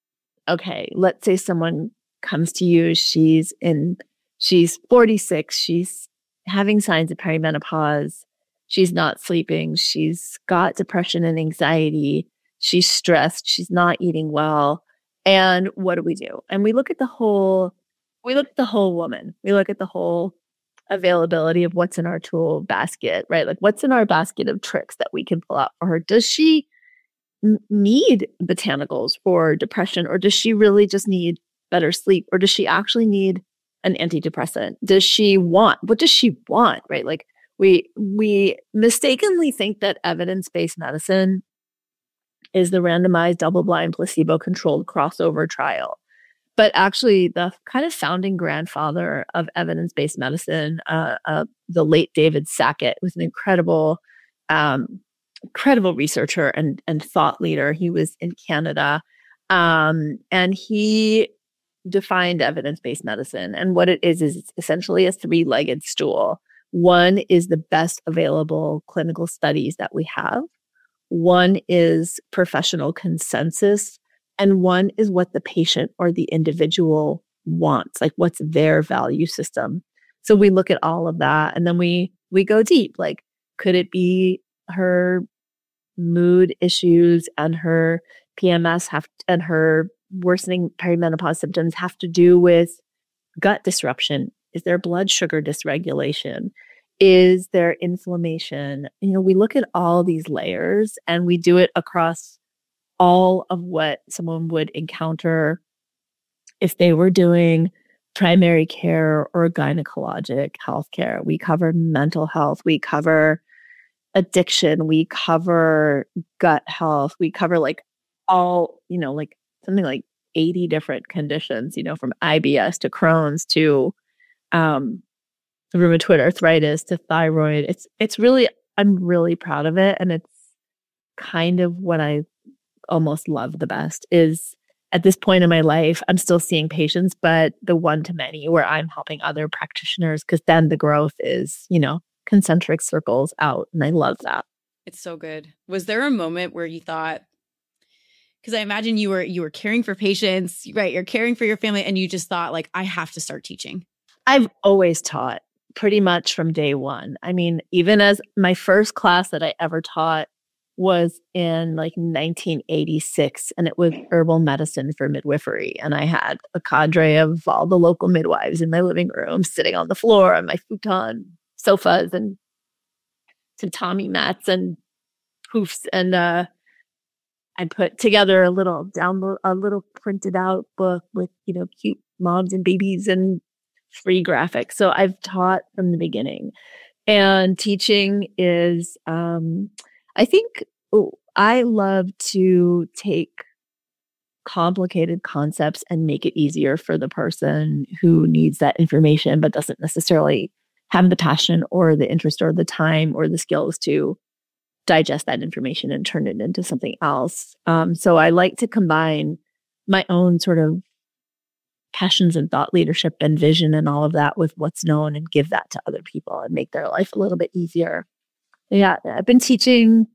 okay, let's say someone comes to you, she's in, she's forty-six, she's having signs of perimenopause, she's not sleeping, she's got depression and anxiety, she's stressed, she's not eating well. And what do we do? And we look at the whole, we look at the whole woman. We look at the whole availability of what's in our tool basket, right? Like what's in our basket of tricks that we can pull out for her? Does she n- need botanicals for depression, or does she really just need better sleep, or does she actually need an antidepressant? Does she want, what does she want, right? Like we, we mistakenly think that evidence-based medicine is the randomized double-blind placebo-controlled crossover trial. But actually, the kind of founding grandfather of evidence-based medicine, uh, uh, the late David Sackett, was an incredible, um, incredible researcher and, and thought leader. He was in Canada, um, and he defined evidence-based medicine. And what it is, is it's essentially a three-legged stool. One is the best available clinical studies that we have. One is professional consensus. And one is what the patient or the individual wants, like what's their value system. So we look at all of that, and then we we go deep. Like, could it be her mood issues and her P M S have and her worsening perimenopause symptoms have to do with gut disruption? Is there blood sugar dysregulation? Is there inflammation? You know, we look at all these layers, and we do it across all of what someone would encounter if they were doing primary care or gynecologic health care. We cover mental health. We cover addiction. We cover gut health. We cover like all, you know, like something like eighty different conditions, you know, from I B S to Crohn's to um, rheumatoid arthritis to thyroid. It's, it's really, I'm really proud of it. And it's kind of what I almost love the best is at this point in my life, I'm still seeing patients, but the one to many where I'm helping other practitioners, because then the growth is, you know, concentric circles out. And I love that. It's so good. Was there a moment where you thought, because I imagine you were, you were caring for patients, right? You're caring for your family, and you just thought like, I have to start teaching. I've always taught pretty much from day one. I mean, even as my first class that I ever taught was in like nineteen eighty-six, and it was herbal medicine for midwifery. And I had a cadre of all the local midwives in my living room sitting on the floor on my futon sofas and tatami mats and hoofs. And uh, I put together a little download, a little printed out book with, you know, cute moms and babies and free graphics. So I've taught from the beginning, and teaching is, um, I think oh, I love to take complicated concepts and make it easier for the person who needs that information, but doesn't necessarily have the passion or the interest or the time or the skills to digest that information and turn it into something else. Um, so I like to combine my own sort of passions and thought leadership and vision and all of that with what's known, and give that to other people and make their life a little bit easier. Yeah, I've been teaching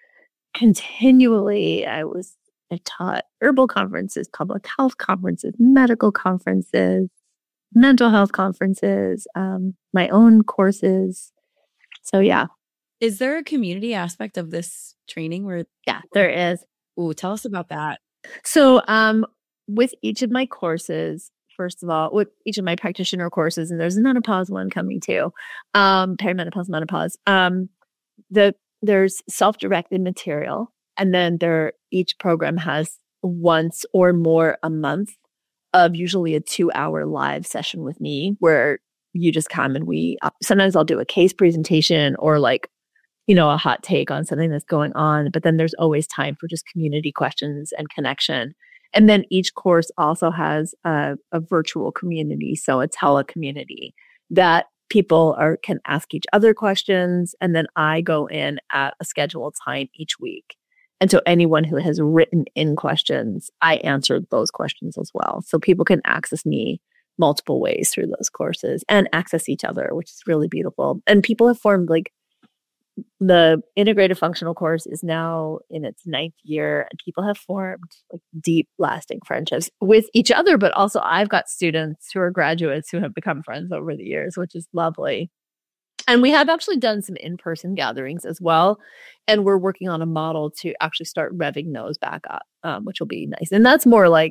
continually. I was, I taught herbal conferences, public health conferences, medical conferences, mental health conferences, um, my own courses. So yeah. Is there a community aspect of this training where? Yeah, there is. Ooh, tell us about that. So um, with each of my courses, first of all, with each of my practitioner courses, and there's a menopause one coming too, um, perimenopause, menopause, um, the there's self-directed material, and then there each program has once or more a month of usually a two-hour live session with me, where you just come and we uh, sometimes I'll do a case presentation or like, you know, a hot take on something that's going on, but then there's always time for just community questions and connection. And then each course also has a, a virtual community, so a telecommunity that people are can ask each other questions, and then I go in at a scheduled time each week. And so anyone who has written in questions, I answered those questions as well. So people can access me multiple ways through those courses and access each other, which is really beautiful. And people have formed like the integrated functional course is now in its ninth year, and people have formed like deep, lasting friendships with each other. But also, I've got students who are graduates who have become friends over the years, which is lovely. And we have actually done some in-person gatherings as well, and we're working on a model to actually start revving those back up, um, which will be nice. And that's more like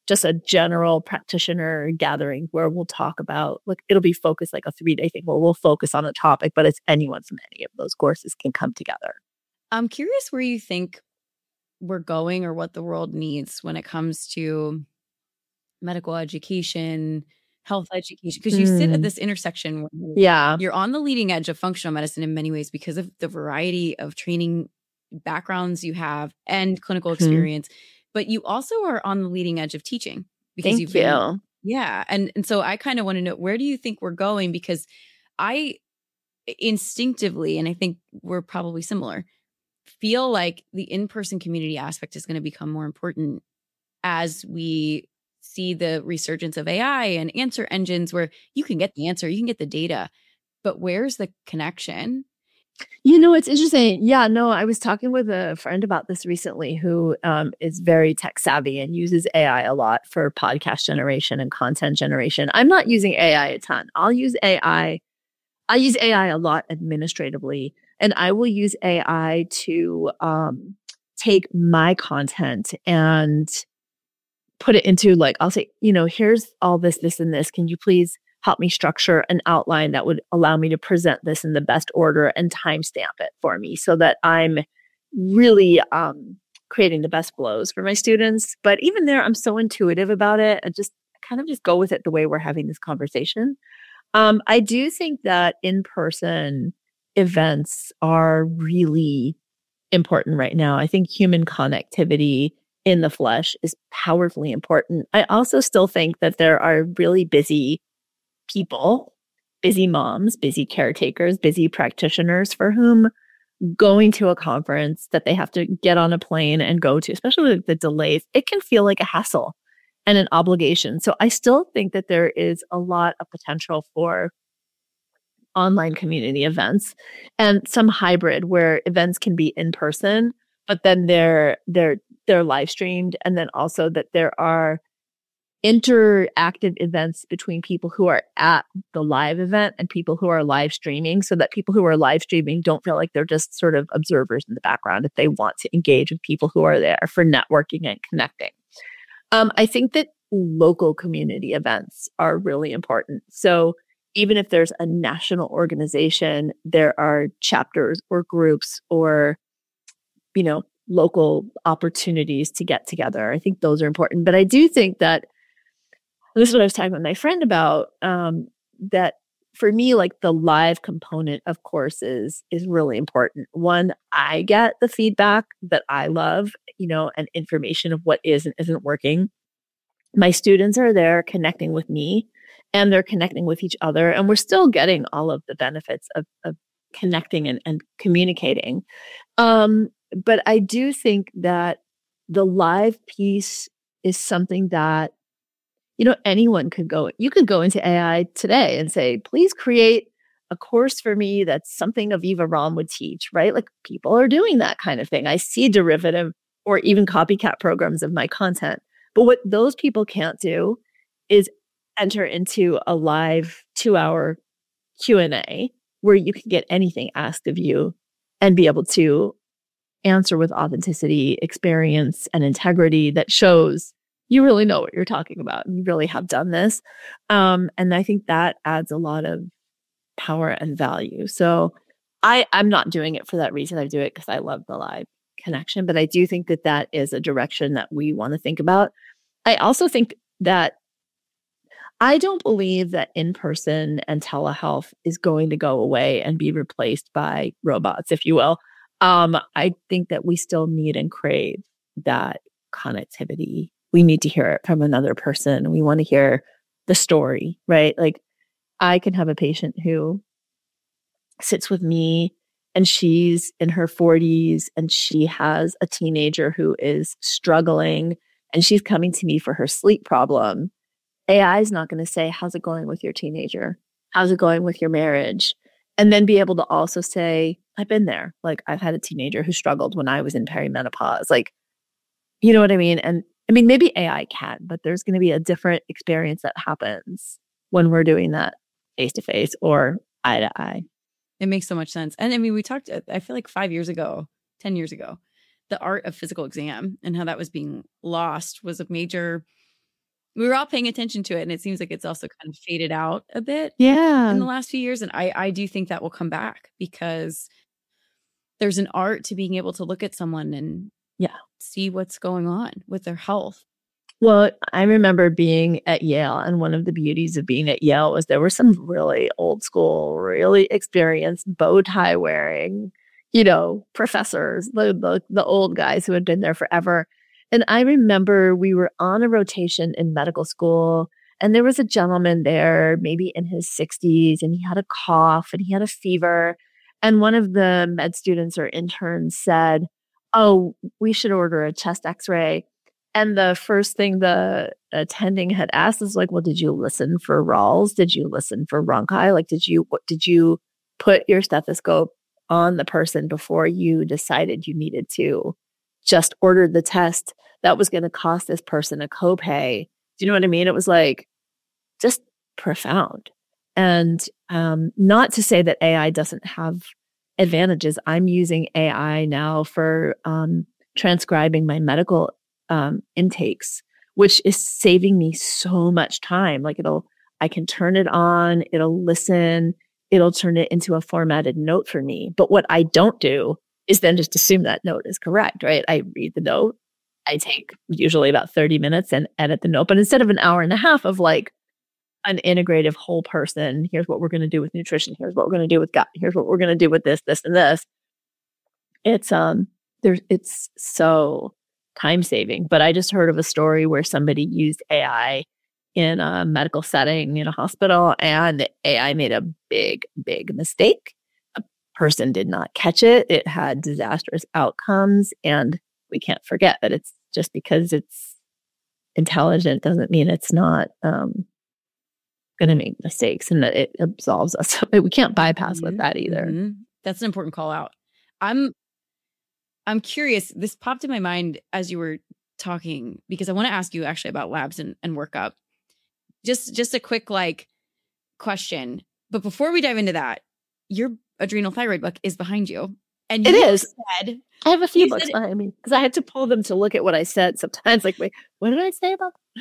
just a general practitioner gathering where we'll talk about, like, it'll be focused like a three-day thing where we'll focus on a topic, but it's anyone from any of those courses can come together. I'm curious where you think we're going or what the world needs when it comes to medical education, health education, because you mm. sit at this intersection where yeah. you're on the leading edge of functional medicine in many ways because of the variety of training backgrounds you have and clinical mm-hmm. experience, but you also are on the leading edge of teaching because Thank you've you. been, yeah. And, and so I kind of want to know, where do you think we're going? Because I instinctively, and I think we're probably similar, feel like the in-person community aspect is going to become more important as we see the resurgence of A I and answer engines where you can get the answer, you can get the data, but where's the connection? You know, it's interesting. Yeah, no, I was talking with a friend about this recently who um, is very tech savvy and uses A I a lot for podcast generation and content generation. I'm not using A I a ton. I'll use A I. I use A I a lot administratively, and I will use A I to um, take my content and put it into, like, I'll say, you know, here's all this, this, and this. Can you please help me structure an outline that would allow me to present this in the best order and timestamp it for me so that I'm really um, creating the best flows for my students. But even there, I'm so intuitive about it. I just kind of just go with it the way we're having this conversation. Um, I do think that in-person events are really important right now. I think human connectivity in the flesh is powerfully important. I also still think that there are really busy people, busy moms, busy caretakers, busy practitioners for whom going to a conference that they have to get on a plane and go to, especially with the delays, it can feel like a hassle and an obligation. So I still think that there is a lot of potential for online community events and some hybrid where events can be in person, but then they're they're they're live streamed, and then also that there are interactive events between people who are at the live event and people who are live streaming, so that people who are live streaming don't feel like they're just sort of observers in the background if they want to engage with people who are there for networking and connecting. Um, I think that local community events are really important. So even if there's a national organization, there are chapters or groups or, you know, local opportunities to get together. I think those are important. But I do think that, this is what I was talking with my friend about, um, that for me, like the live component of courses is really important. One, I get the feedback that I love, you know, and information of what is and isn't working. My students are there connecting with me and they're connecting with each other. And we're still getting all of the benefits of, of connecting and, and communicating. Um, but I do think that the live piece is something that, you know, anyone could go, you could go into A I today and say, please create a course for me that's something Aviva Romm would teach, right? Like people are doing that kind of thing. I see derivative or even copycat programs of my content. But what those people can't do is enter into a live two hour Q and A where you can get anything asked of you and be able to answer with authenticity, experience, and integrity that shows you really know what you're talking about. You really have done this. Um, and I think that adds a lot of power and value. So I, I'm not doing it for that reason. I do it because I love the live connection. But I do think that that is a direction that we want to think about. I also think that I don't believe that in-person and telehealth is going to go away and be replaced by robots, if you will. Um, I think that we still need and crave that connectivity. We need to hear it from another person. We want to hear the story, right? Like I can have a patient who sits with me and she's in her forties and she has a teenager who is struggling and she's coming to me for her sleep problem. A I is not going to say, how's it going with your teenager? How's it going with your marriage? And then be able to also say, I've been there. Like I've had a teenager who struggled when I was in perimenopause. Like, you know what I mean? And I mean, maybe A I can, but there's going to be a different experience that happens when we're doing that face to face or eye to eye. It makes so much sense. And I mean, we talked, I feel like five years ago, ten years ago, the art of physical exam and how that was being lost was a major we were all paying attention to it, and it seems like it's also kind of faded out a bit Yeah. in the last few years. And I, I do think that will come back because there's an art to being able to look at someone and Yeah. see what's going on with their health. Well, I remember being at Yale, and one of the beauties of being at Yale was there were some really old school, really experienced bow tie wearing, you know, professors, the, the the old guys who had been there forever. And I remember we were on a rotation in medical school, and there was a gentleman there, maybe in his sixties, and he had a cough and he had a fever. And one of the med students or interns said, "Oh, we should order a chest x-ray." And the first thing the attending had asked is like, "Well, did you listen for R A Ls? Did you listen for bronchi? Like, did you, what, did you put your stethoscope on the person before you decided you needed to just order the test that was going to cost this person a copay?" Do you know what I mean? It was like just profound. And um, not to say that A I doesn't have advantages. I'm using A I now for um, transcribing my medical um, intakes, which is saving me so much time. Like it'll, I can turn it on, it'll listen, it'll turn it into a formatted note for me. But what I don't do is then just assume that note is correct, right? I read the note. I take usually about thirty minutes and edit the note. But instead of an hour and a half of like an integrative whole person, here's what we're going to do with nutrition, here's what we're going to do with gut, here's what we're going to do with this, this, and this. It's um there's it's so time saving. But I just heard of a story where somebody used A I in a medical setting in a hospital, and A I made a big, big mistake. A person did not catch it. It had disastrous outcomes. And we can't forget that it's just because it's intelligent doesn't mean it's not um, going to make mistakes and that it absolves us. We can't bypass mm-hmm. with that either. Mm-hmm. That's an important call out. I'm I'm curious. This popped in my mind as you were talking because I want to ask you actually about labs and, and workup. Just just a quick like question. But before we dive into that, your adrenal thyroid book is behind you. And it you is. Said, I have a few books said, behind me because I had to pull them to look at what I said sometimes. Like, wait, what did I say about that?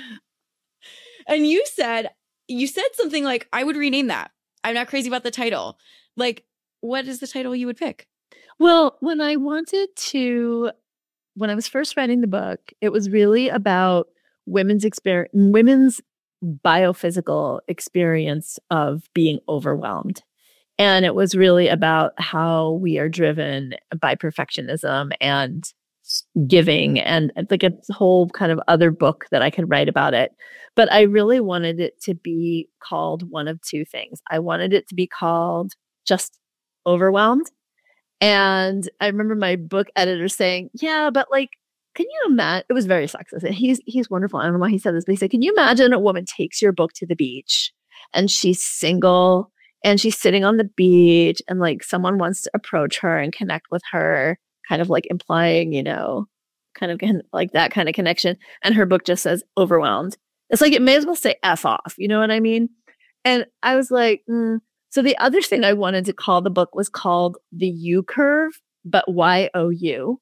And you said, you said something like, I would rename that. I'm not crazy about the title. Like, what is the title you would pick? Well, when I wanted to, when I was first writing the book, it was really about women's experience, women's biophysical experience of being overwhelmed. And it was really about how we are driven by perfectionism and giving, and like a whole kind of other book that I could write about it. But I really wanted it to be called one of two things. I wanted it to be called just Overwhelmed. And I remember my book editor saying, yeah, but like, can you imagine? It was very sexist. And he's, he's wonderful. I don't know why he said this, but he said, can you imagine a woman takes your book to the beach and she's single and she's sitting on the beach and like someone wants to approach her and connect with her, kind of like implying, you know, kind of like that kind of connection. And her book just says overwhelmed. It's like, it may as well say F off. You know what I mean? And I was like, mm. So the other thing I wanted to call the book was called The U Curve, but Y O U.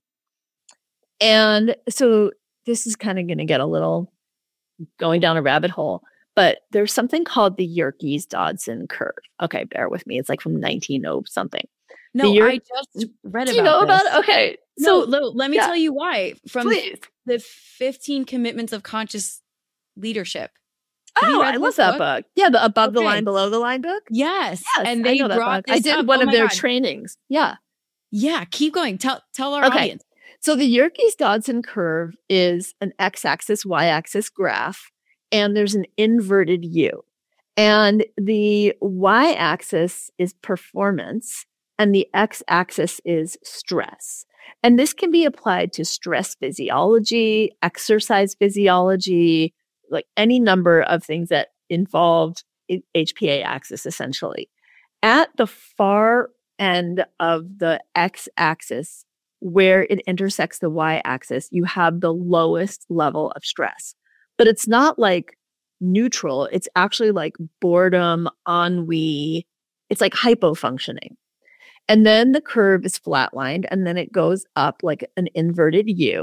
And so this is kind of going to get a little going down a rabbit hole, but there's something called the Yerkes-Dodson curve. Okay, bear with me. It's like from nineteen oh something. No, Yer- I just read about Do you know this. about it? Okay. So So lo- let me yeah. tell you why. From please. the fifteen Commitments of Conscious Leadership. Have you Oh, read I love this that book? book. Yeah, the above the Okay. line, below the line book. Yes. Yes, and I they know that brought book. I this did up. one Oh of my their God. trainings. Yeah. Yeah, keep going. Tell tell our Okay. audience. So the Yerkes-Dodson curve is an x-axis, y-axis graph, and there's an inverted U. And the y-axis is performance, and the x-axis is stress. And this can be applied to stress physiology, exercise physiology, like any number of things that involved H P A axis, essentially. At the far end of the x-axis, where it intersects the y-axis, you have the lowest level of stress. But it's not like neutral. It's actually like boredom, ennui. It's like hypofunctioning. And then the curve is flatlined, and then it goes up like an inverted U.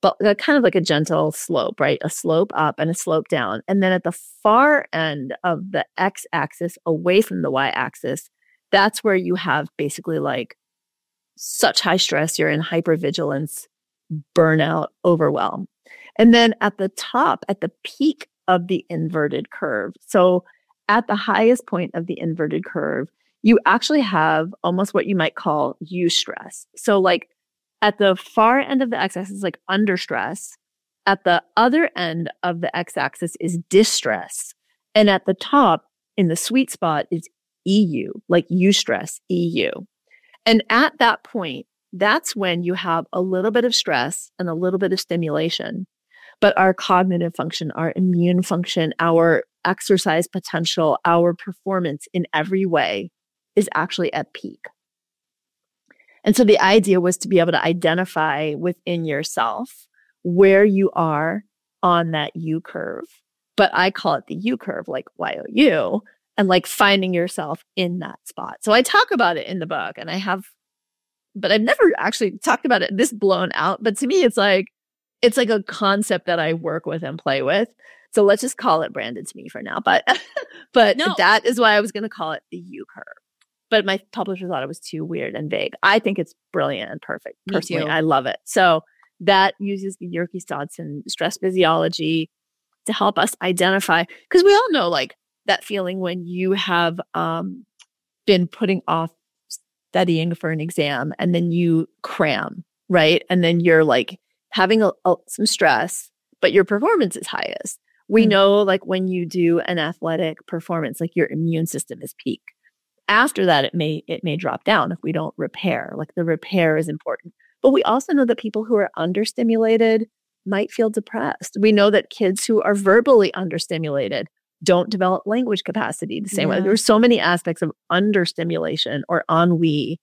but uh, kind of like a gentle slope, right? A slope up and a slope down. And then at the far end of the x-axis, away from the y-axis, that's where you have basically like such high stress, you're in hypervigilance, burnout, overwhelm. And then at the top, at the peak of the inverted curve, so at the highest point of the inverted curve, you actually have almost what you might call eustress. So like at the far end of the x-axis, like under stress. At the other end of the x-axis is distress. And at the top, in the sweet spot, is E U, like eustress, E U. And at that point, that's when you have a little bit of stress and a little bit of stimulation. But our cognitive function, our immune function, our exercise potential, our performance in every way is actually at peak. And so the idea was to be able to identify within yourself where you are on that U curve. But I call it the U curve, like Y O U, and like finding yourself in that spot. So I talk about it in the book, and I have, but I've never actually talked about it this blown out. But to me, it's like, it's like a concept that I work with and play with. So let's just call it branded to me for now. But, but no. That is why I was going to call it the U curve. But my publisher thought it was too weird and vague. I think it's brilliant and perfect. Personally, I love it. So that uses the Yerkes-Dodson stress physiology to help us identify, because we all know like that feeling when you have um, been putting off studying for an exam and then you cram, right? And then you're like having a, a, some stress, but your performance is highest. We mm-hmm. know like when you do an athletic performance, like your immune system is peak. After that, it may it may drop down if we don't repair. Like the repair is important. But we also know that people who are understimulated might feel depressed. We know that kids who are verbally understimulated don't develop language capacity the same yeah. way. There are so many aspects of understimulation or ennui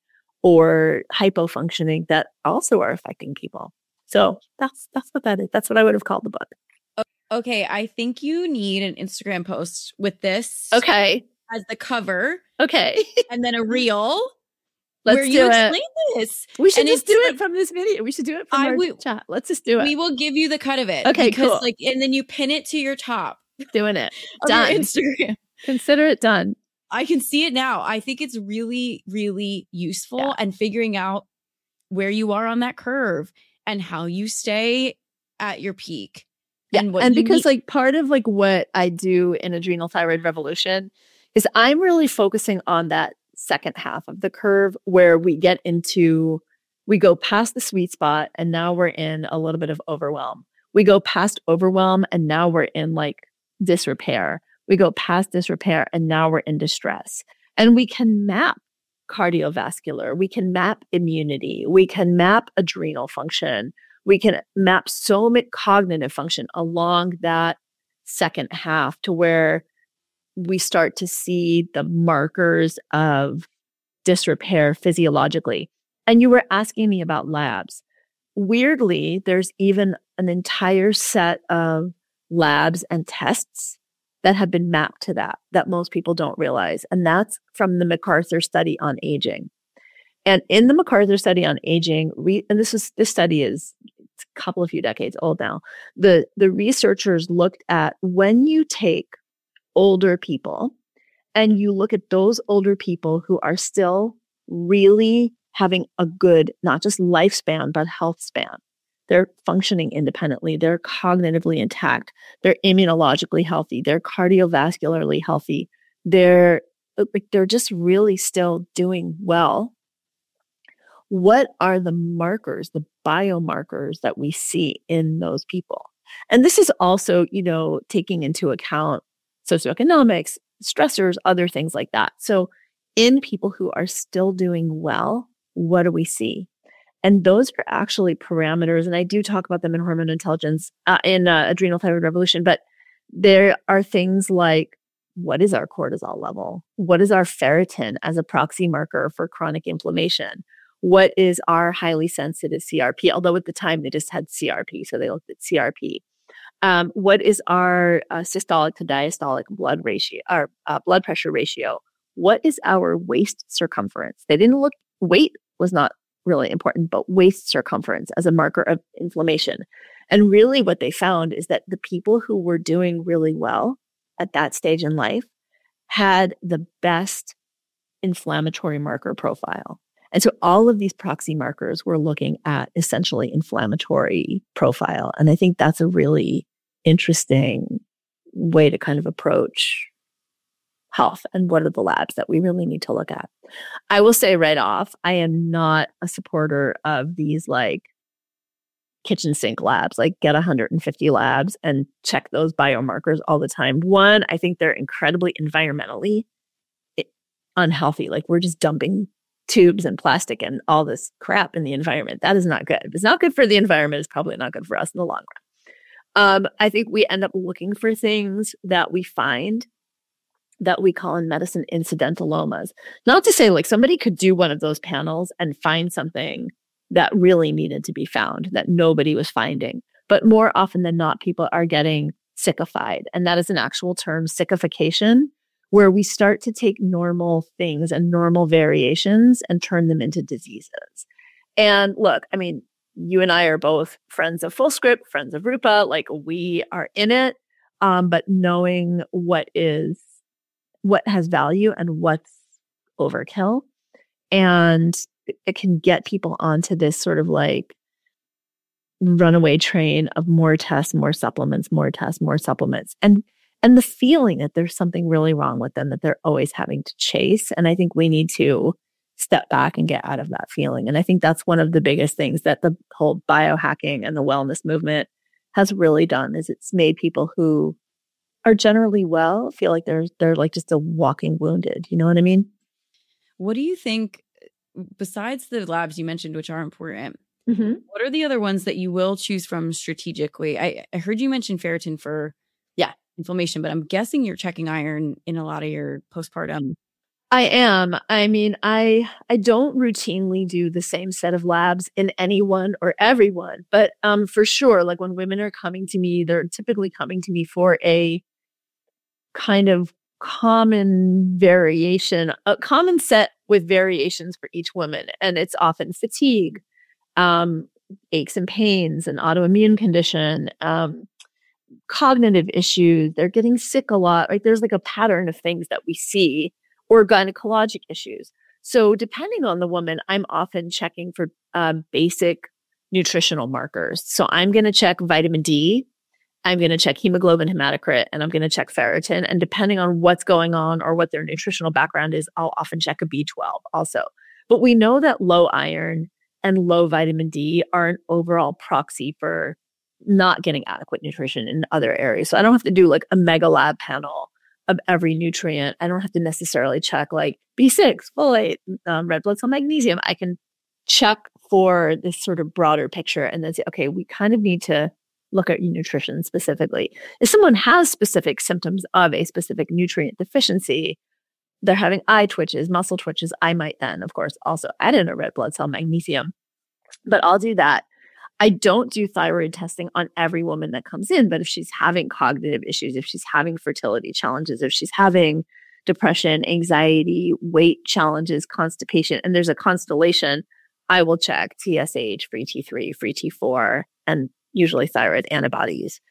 or hypofunctioning that also are affecting people. So that's that's what that is. That's what I would have called the book. Okay, I think you need an Instagram post with this. Okay. As the cover. Okay. And then a reel. Let's where do you it. explain this. We should and just do it from this video. We should do it from I, our we, chat. Let's just do it. We will give you the cut of it. Okay, because, cool. Like, and then you pin it to your top. Doing it. Done. Instagram. Consider it done. I can see it now. I think it's really, really useful yeah. and figuring out where you are on that curve and how you stay at your peak. Yeah. And, what and you because need. like part of like what I do in Adrenal Thyroid Revolution is I'm really focusing on that second half of the curve where we get into, we go past the sweet spot and now we're in a little bit of overwhelm. We go past overwhelm and now we're in like disrepair. We go past disrepair and now we're in distress. And we can map cardiovascular, we can map immunity, we can map adrenal function, we can map so much cognitive function along that second half to where we start to see the markers of disrepair physiologically. And you were asking me about labs. Weirdly, there's even an entire set of labs and tests that have been mapped to that, that most people don't realize. And that's from the MacArthur study on aging. And in the MacArthur study on aging, re- and this is this study is it's a couple of few decades old now, the, the researchers looked at when you take older people and you look at those older people who are still really having a good, not just lifespan, but health span. They're functioning independently. They're cognitively intact. They're immunologically healthy. They're cardiovascularly healthy. They're like, they're just really still doing well. What are the markers, the biomarkers that we see in those people? And this is also, you know, taking into account socioeconomics, stressors, other things like that. So in people who are still doing well, what do we see? And those are actually parameters, and I do talk about them in Hormone Intelligence, uh, in uh, Adrenal Thyroid Revolution, but there are things like, what is our cortisol level? What is our ferritin as a proxy marker for chronic inflammation? What is our highly sensitive C R P? Although at the time they just had C R P, so they looked at C R P. Um, what is our uh, systolic to diastolic blood ratio, our uh, blood pressure ratio? What is our waist circumference? They didn't look, weight was not really important, but waist circumference as a marker of inflammation. And really what they found is that the people who were doing really well at that stage in life had the best inflammatory marker profile. And so all of these proxy markers were looking at essentially inflammatory profile. And I think that's a really interesting way to kind of approach health and what are the labs that we really need to look at. I will say right off, I am not a supporter of these like kitchen sink labs, like get one hundred fifty labs and check those biomarkers all the time. One, I think they're incredibly environmentally unhealthy. Like we're just dumping tubes and plastic and all this crap in the environment. That is not good. If it's not good for the environment, it's probably not good for us in the long run. Um, I think we end up looking for things that we find that we call in medicine incidentalomas. Not to say like somebody could do one of those panels and find something that really needed to be found that nobody was finding. But more often than not, people are getting sickified. And that is an actual term, sickification, where we start to take normal things and normal variations and turn them into diseases. And look, I mean, you and I are both friends of Fullscript, friends of Rupa, like we are in it, um, but knowing what is, what has value and what's overkill. And it can get people onto this sort of like runaway train of more tests, more supplements, more tests, more supplements. And And the feeling that there's something really wrong with them that they're always having to chase. And I think we need to step back and get out of that feeling. And I think that's one of the biggest things that the whole biohacking and the wellness movement has really done is it's made people who are generally well feel like they're they're like just a walking wounded. You know what I mean? What do you think, besides the labs you mentioned, which are important, Mm-hmm. what are the other ones that you will choose from strategically? I, I heard you mention ferritin for Yeah. inflammation, but I'm guessing you're checking iron in a lot of your postpartum. I am. I mean, I I don't routinely do the same set of labs in anyone or everyone, but um, for sure, like when women are coming to me, they're typically coming to me for a kind of common variation, a common set with variations for each woman, and it's often fatigue, um, aches and pains, an autoimmune condition. Um, cognitive issues, they're getting sick a lot, right? There's like a pattern of things that we see, or gynecologic issues. So depending on the woman, I'm often checking for um, basic nutritional markers. So I'm going to check vitamin D, I'm going to check hemoglobin, hematocrit, and I'm going to check ferritin. And depending on what's going on or what their nutritional background is, I'll often check a B twelve also. But we know that low iron and low vitamin D are an overall proxy for not getting adequate nutrition in other areas. So I don't have to do like a mega lab panel of every nutrient. I don't have to necessarily check like B six, folate, um, red blood cell magnesium. I can check for this sort of broader picture and then say, okay, we kind of need to look at your nutrition specifically. If someone has specific symptoms of a specific nutrient deficiency, they're having eye twitches, muscle twitches, I might then, of course, also add in a red blood cell magnesium. But I'll do that. I don't do thyroid testing on every woman that comes in, but if she's having cognitive issues, if she's having fertility challenges, if she's having depression, anxiety, weight challenges, constipation, and there's a constellation, I will check T S H, free T three, free T four, and usually thyroid antibodies.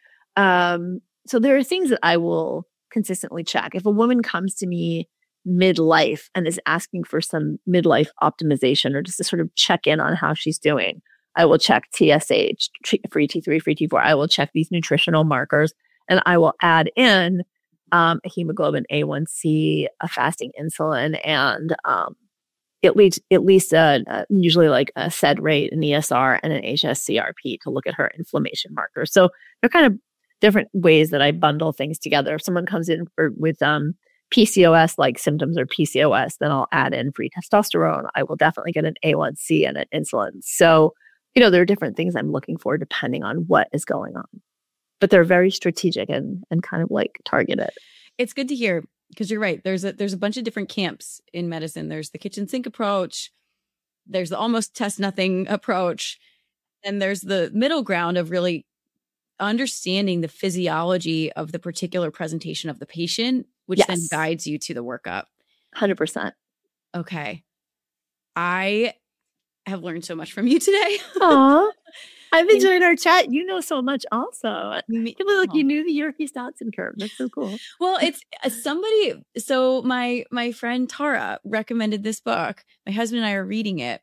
Um, so there are things that I will consistently check. If a woman comes to me midlife and is asking for some midlife optimization or just to sort of check in on how she's doing, I will check T S H, free T three, free T four. I will check these nutritional markers, and I will add in um, a hemoglobin A one C, a fasting insulin, and um, at least at least a, a, usually like a S E D rate, an E S R, and an H S C R P to look at her inflammation markers. So they're kind of different ways that I bundle things together. If someone comes in for, with um, P C O S like symptoms or P C O S, then I'll add in free testosterone. I will definitely get an A one C and an insulin. So you know, there are different things I'm looking for depending on what is going on. But they're very strategic and and kind of like targeted. It's good to hear because you're right. There's a there's a bunch of different camps in medicine. There's the kitchen sink approach. There's the almost test nothing approach. And there's the middle ground of really understanding the physiology of the particular presentation of the patient, which Yes. then guides you to the workup. one hundred percent. Okay. I have learned so much from you today. Aw. I've enjoyed our chat. You know so much also. Me- It was like oh. you knew the Yerkes-Dodson curve. That's so cool. Well, it's uh, somebody. So my my friend Tara recommended this book. My husband and I are reading it,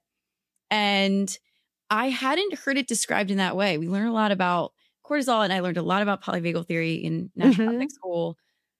and I hadn't heard it described in that way. We learned a lot about cortisol, and I learned a lot about polyvagal theory in National Mhm. Ethnic School.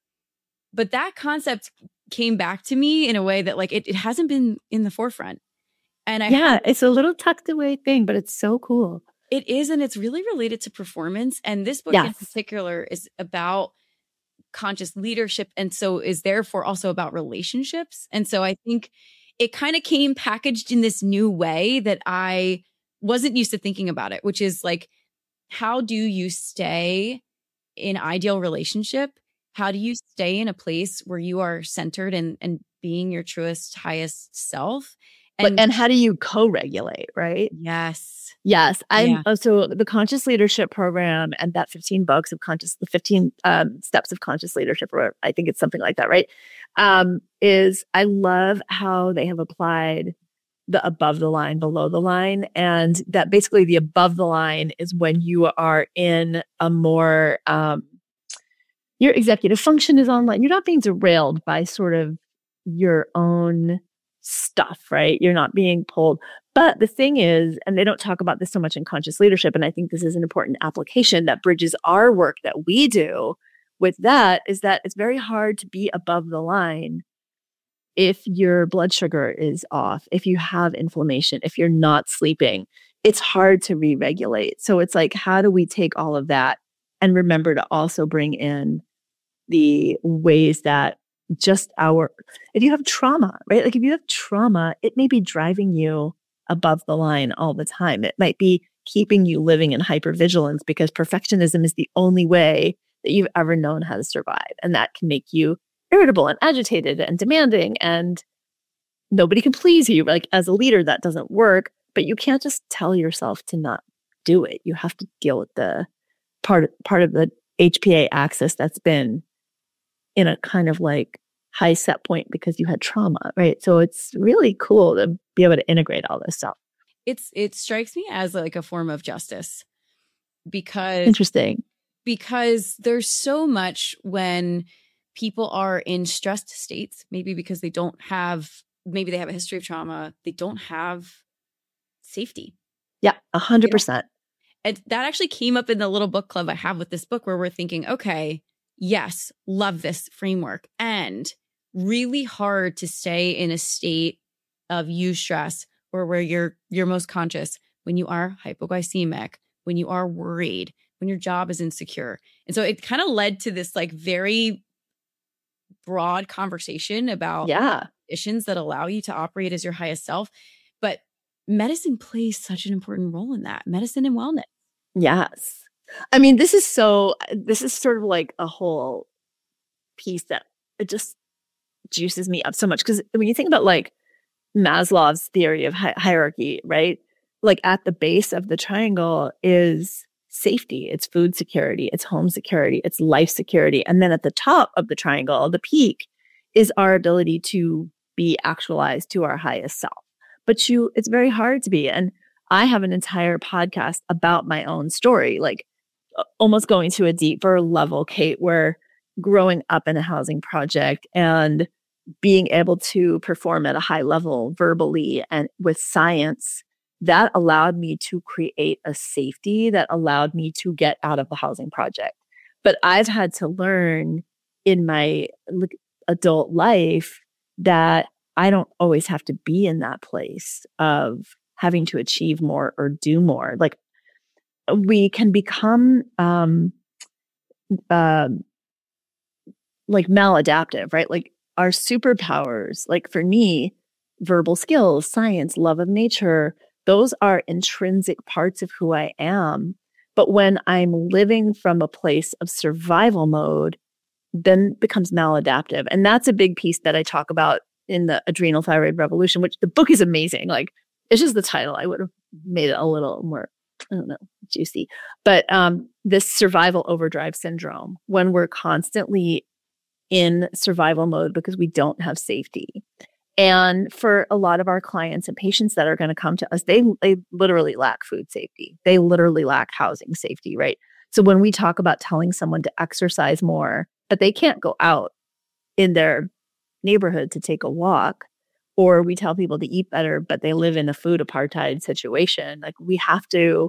But that concept came back to me in a way that like it, it hasn't been in the forefront. And I Yeah, it's a little tucked away thing, but it's so cool. It is, and it's really related to performance. And this book in Yes. particular is about conscious leadership, and so is therefore also about relationships. And so I think it kind of came packaged in this new way that I wasn't used to thinking about it, which is like, how do you stay in ideal relationship? How do you stay in a place where you are centered and, and being your truest, highest self? And, but, and how do you co-regulate, right? Yes. Yes. I'm Yeah. uh, so the Conscious Leadership Program and that fifteen books of conscious, the fifteen um, steps of conscious leadership, or I think it's something like that, right? Um, is I love how they have applied the above the line, below the line. And that basically the above the line is when you are in a more, um, your executive function is online. You're not being derailed by sort of your own stuff, right? You're not being pulled. But the thing is, and they don't talk about this so much in conscious leadership, and I think this is an important application that bridges our work that we do with that, is that it's very hard to be above the line if your blood sugar is off, if you have inflammation, if you're not sleeping. It's hard to re-regulate. So it's like, how do we take all of that and remember to also bring in the ways that just our, if you have trauma, right? Like if you have trauma, it may be driving you above the line all the time. It might be keeping you living in hypervigilance because perfectionism is the only way that you've ever known how to survive. And that can make you irritable and agitated and demanding, and nobody can please you. Like as a leader, that doesn't work, but you can't just tell yourself to not do it. You have to deal with the part, part of the H P A axis that's been in a kind of like high set point because you had trauma, right? So it's really cool to be able to integrate all this stuff. It's it strikes me as like a form of justice because Interesting. Because there's so much when people are in stressed states, maybe because they don't have, maybe they have a history of trauma, they don't have safety. Yeah, a hundred percent. And that actually came up in the little book club I have with this book where we're thinking, okay, yes, love this framework, and really hard to stay in a state of eustress or where you're you're most conscious when you are hypoglycemic, when you are worried, when your job is insecure. And so it kind of led to this like very broad conversation about yeah. conditions that allow you to operate as your highest self. But medicine plays such an important role in that, medicine and wellness. Yes. I mean, this is so, this is sort of like a whole piece that it just juices me up so much. Because when you think about like Maslow's theory of hi- hierarchy, right? Like at the base of the triangle is safety, it's food security, it's home security, it's life security. And then at the top of the triangle, the peak, is our ability to be actualized to our highest self. But you, it's very hard to be. And I have an entire podcast about my own story, like almost going to a deeper level, Kate, where growing up in a housing project and being able to perform at a high level verbally and with science, that allowed me to create a safety that allowed me to get out of the housing project. But I've had to learn in my adult life that I don't always have to be in that place of having to achieve more or do more. Like we can become um, uh, like maladaptive, right? Like our superpowers, like for me, verbal skills, science, love of nature, those are intrinsic parts of who I am. But when I'm living from a place of survival mode, then it becomes maladaptive. And that's a big piece that I talk about in the Adrenal Thyroid Revolution, which the book is amazing. Like it's just the title. I would have made it a little more, I don't know, juicy. But um, this survival overdrive syndrome, when we're constantly in survival mode because we don't have safety. And for a lot of our clients and patients that are going to come to us, they, they literally lack food safety. They literally lack housing safety, right? So when we talk about telling someone to exercise more, but they can't go out in their neighborhood to take a walk, or we tell people to eat better, but they live in a food apartheid situation, like we have to,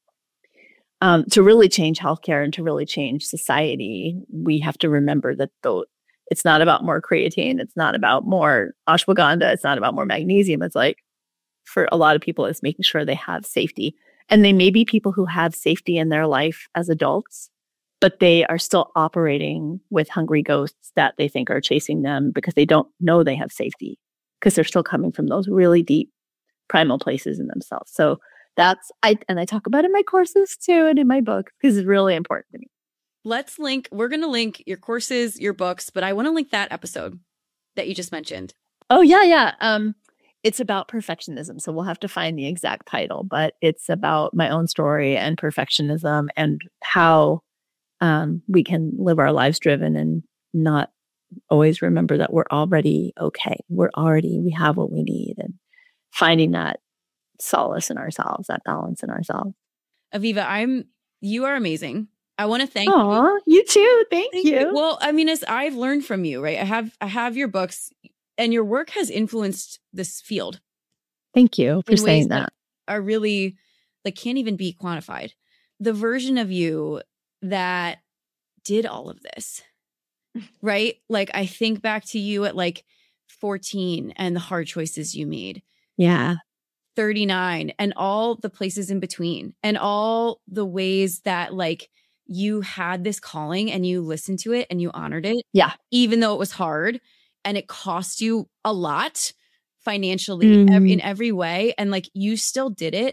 um, to really change healthcare and to really change society, we have to remember that though it's not about more creatine, it's not about more ashwagandha, it's not about more magnesium. It's like, for a lot of people, it's making sure they have safety. And they may be people who have safety in their life as adults, but they are still operating with hungry ghosts that they think are chasing them because they don't know they have safety, because they're still coming from those really deep primal places in themselves. So that's, I and I talk about it in my courses too and in my book, because it's really important to me. Let's link, we're going to link your courses, your books, but I want to link that episode that you just mentioned. Oh, yeah, yeah. Um, it's about perfectionism. So we'll have to find the exact title, but it's about my own story and perfectionism and how um, we can live our lives driven and not always remember that we're already okay. We're already, we have what we need, and finding that solace in ourselves, that balance in ourselves. Aviva, I'm, you are amazing. I want to thank Aww, you. You too. Thank, thank you. you. Well, I mean, as I've learned from you, right? I have, I have your books, and your work has influenced this field. Thank you for saying that. that. Are really, like, can't even be quantified. The version of you that did all of this, right? Like, I think back to you at like fourteen and the hard choices you made. Yeah. thirty-nine and all the places in between, and all the ways that like you had this calling and you listened to it and you honored it. Yeah. Even though it was hard and it cost you a lot financially, mm. ev- in every way. And like, you still did it.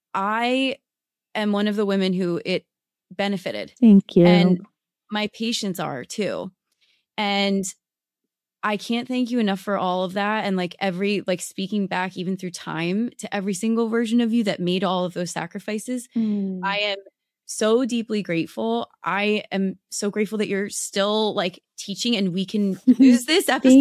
I am one of the women who it benefited. Thank you. And my patients are too. And I can't thank you enough for all of that. And like every, like speaking back even through time to every single version of you that made all of those sacrifices. Mm. I am so deeply grateful. I am so grateful that you're still like teaching, and we can use this episode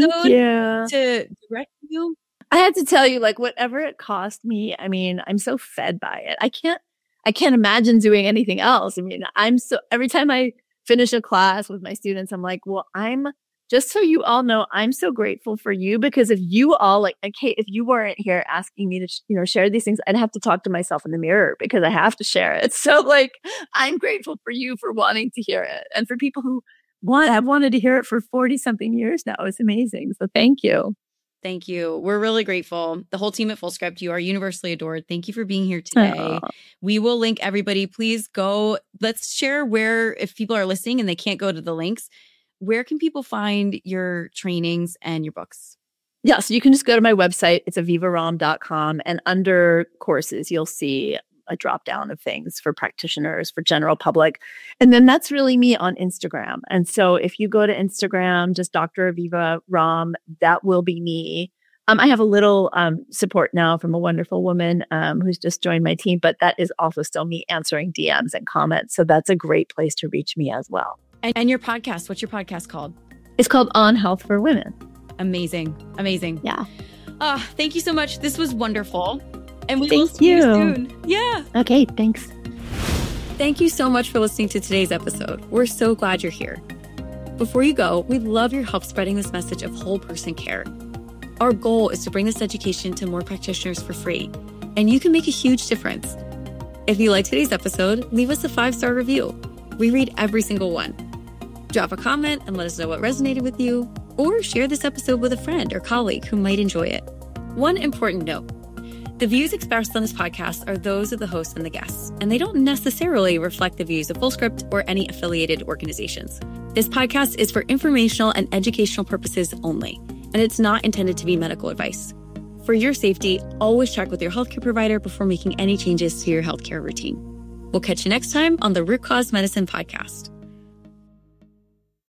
to direct you. I had to tell you, like, whatever it cost me, I mean, I'm so fed by it. I can't, I can't imagine doing anything else. I mean, I'm so, every time I finish a class with my students, I'm like, well, I'm, just so you all know, I'm so grateful for you, because if you all like, okay, if you weren't here asking me to, sh- you know, share these things, I'd have to talk to myself in the mirror because I have to share it. So like, I'm grateful for you for wanting to hear it. And for people who want, have wanted to hear it for forty something years now. It's amazing. So thank you. Thank you. We're really grateful. The whole team at Fullscript, you are universally adored. Thank you for being here today. Aww. We will link everybody. Please go. Let's share where, if people are listening and they can't go to the links, where can people find your trainings and your books? Yeah, so you can just go to my website. It's aviva ram dot com. And under courses, you'll see a drop down of things for practitioners, for general public. And then that's really me on Instagram. And so if you go to Instagram, just Doctor Aviva Ram, that will be me. Um, I have a little um, support now from a wonderful woman um, who's just joined my team, but that is also still me answering D Ms and comments. So that's a great place to reach me as well. And, and your podcast, what's your podcast called? It's called On Health for Women. Amazing. Amazing. Yeah. Uh, thank you so much. This was wonderful. And we thank will see you. you soon. Yeah. Okay, thanks. Thank you so much for listening to today's episode. We're so glad you're here. Before you go, we'd love your help spreading this message of whole person care. Our goal is to bring this education to more practitioners for free, and you can make a huge difference. If you liked today's episode, leave us a five-star review. We read every single one. Drop a comment and let us know what resonated with you, or share this episode with a friend or colleague who might enjoy it. One important note. The views expressed on this podcast are those of the hosts and the guests, and they don't necessarily reflect the views of Fullscript or any affiliated organizations. This podcast is for informational and educational purposes only, and it's not intended to be medical advice. For your safety, always check with your healthcare provider before making any changes to your healthcare routine. We'll catch you next time on the Root Cause Medicine Podcast.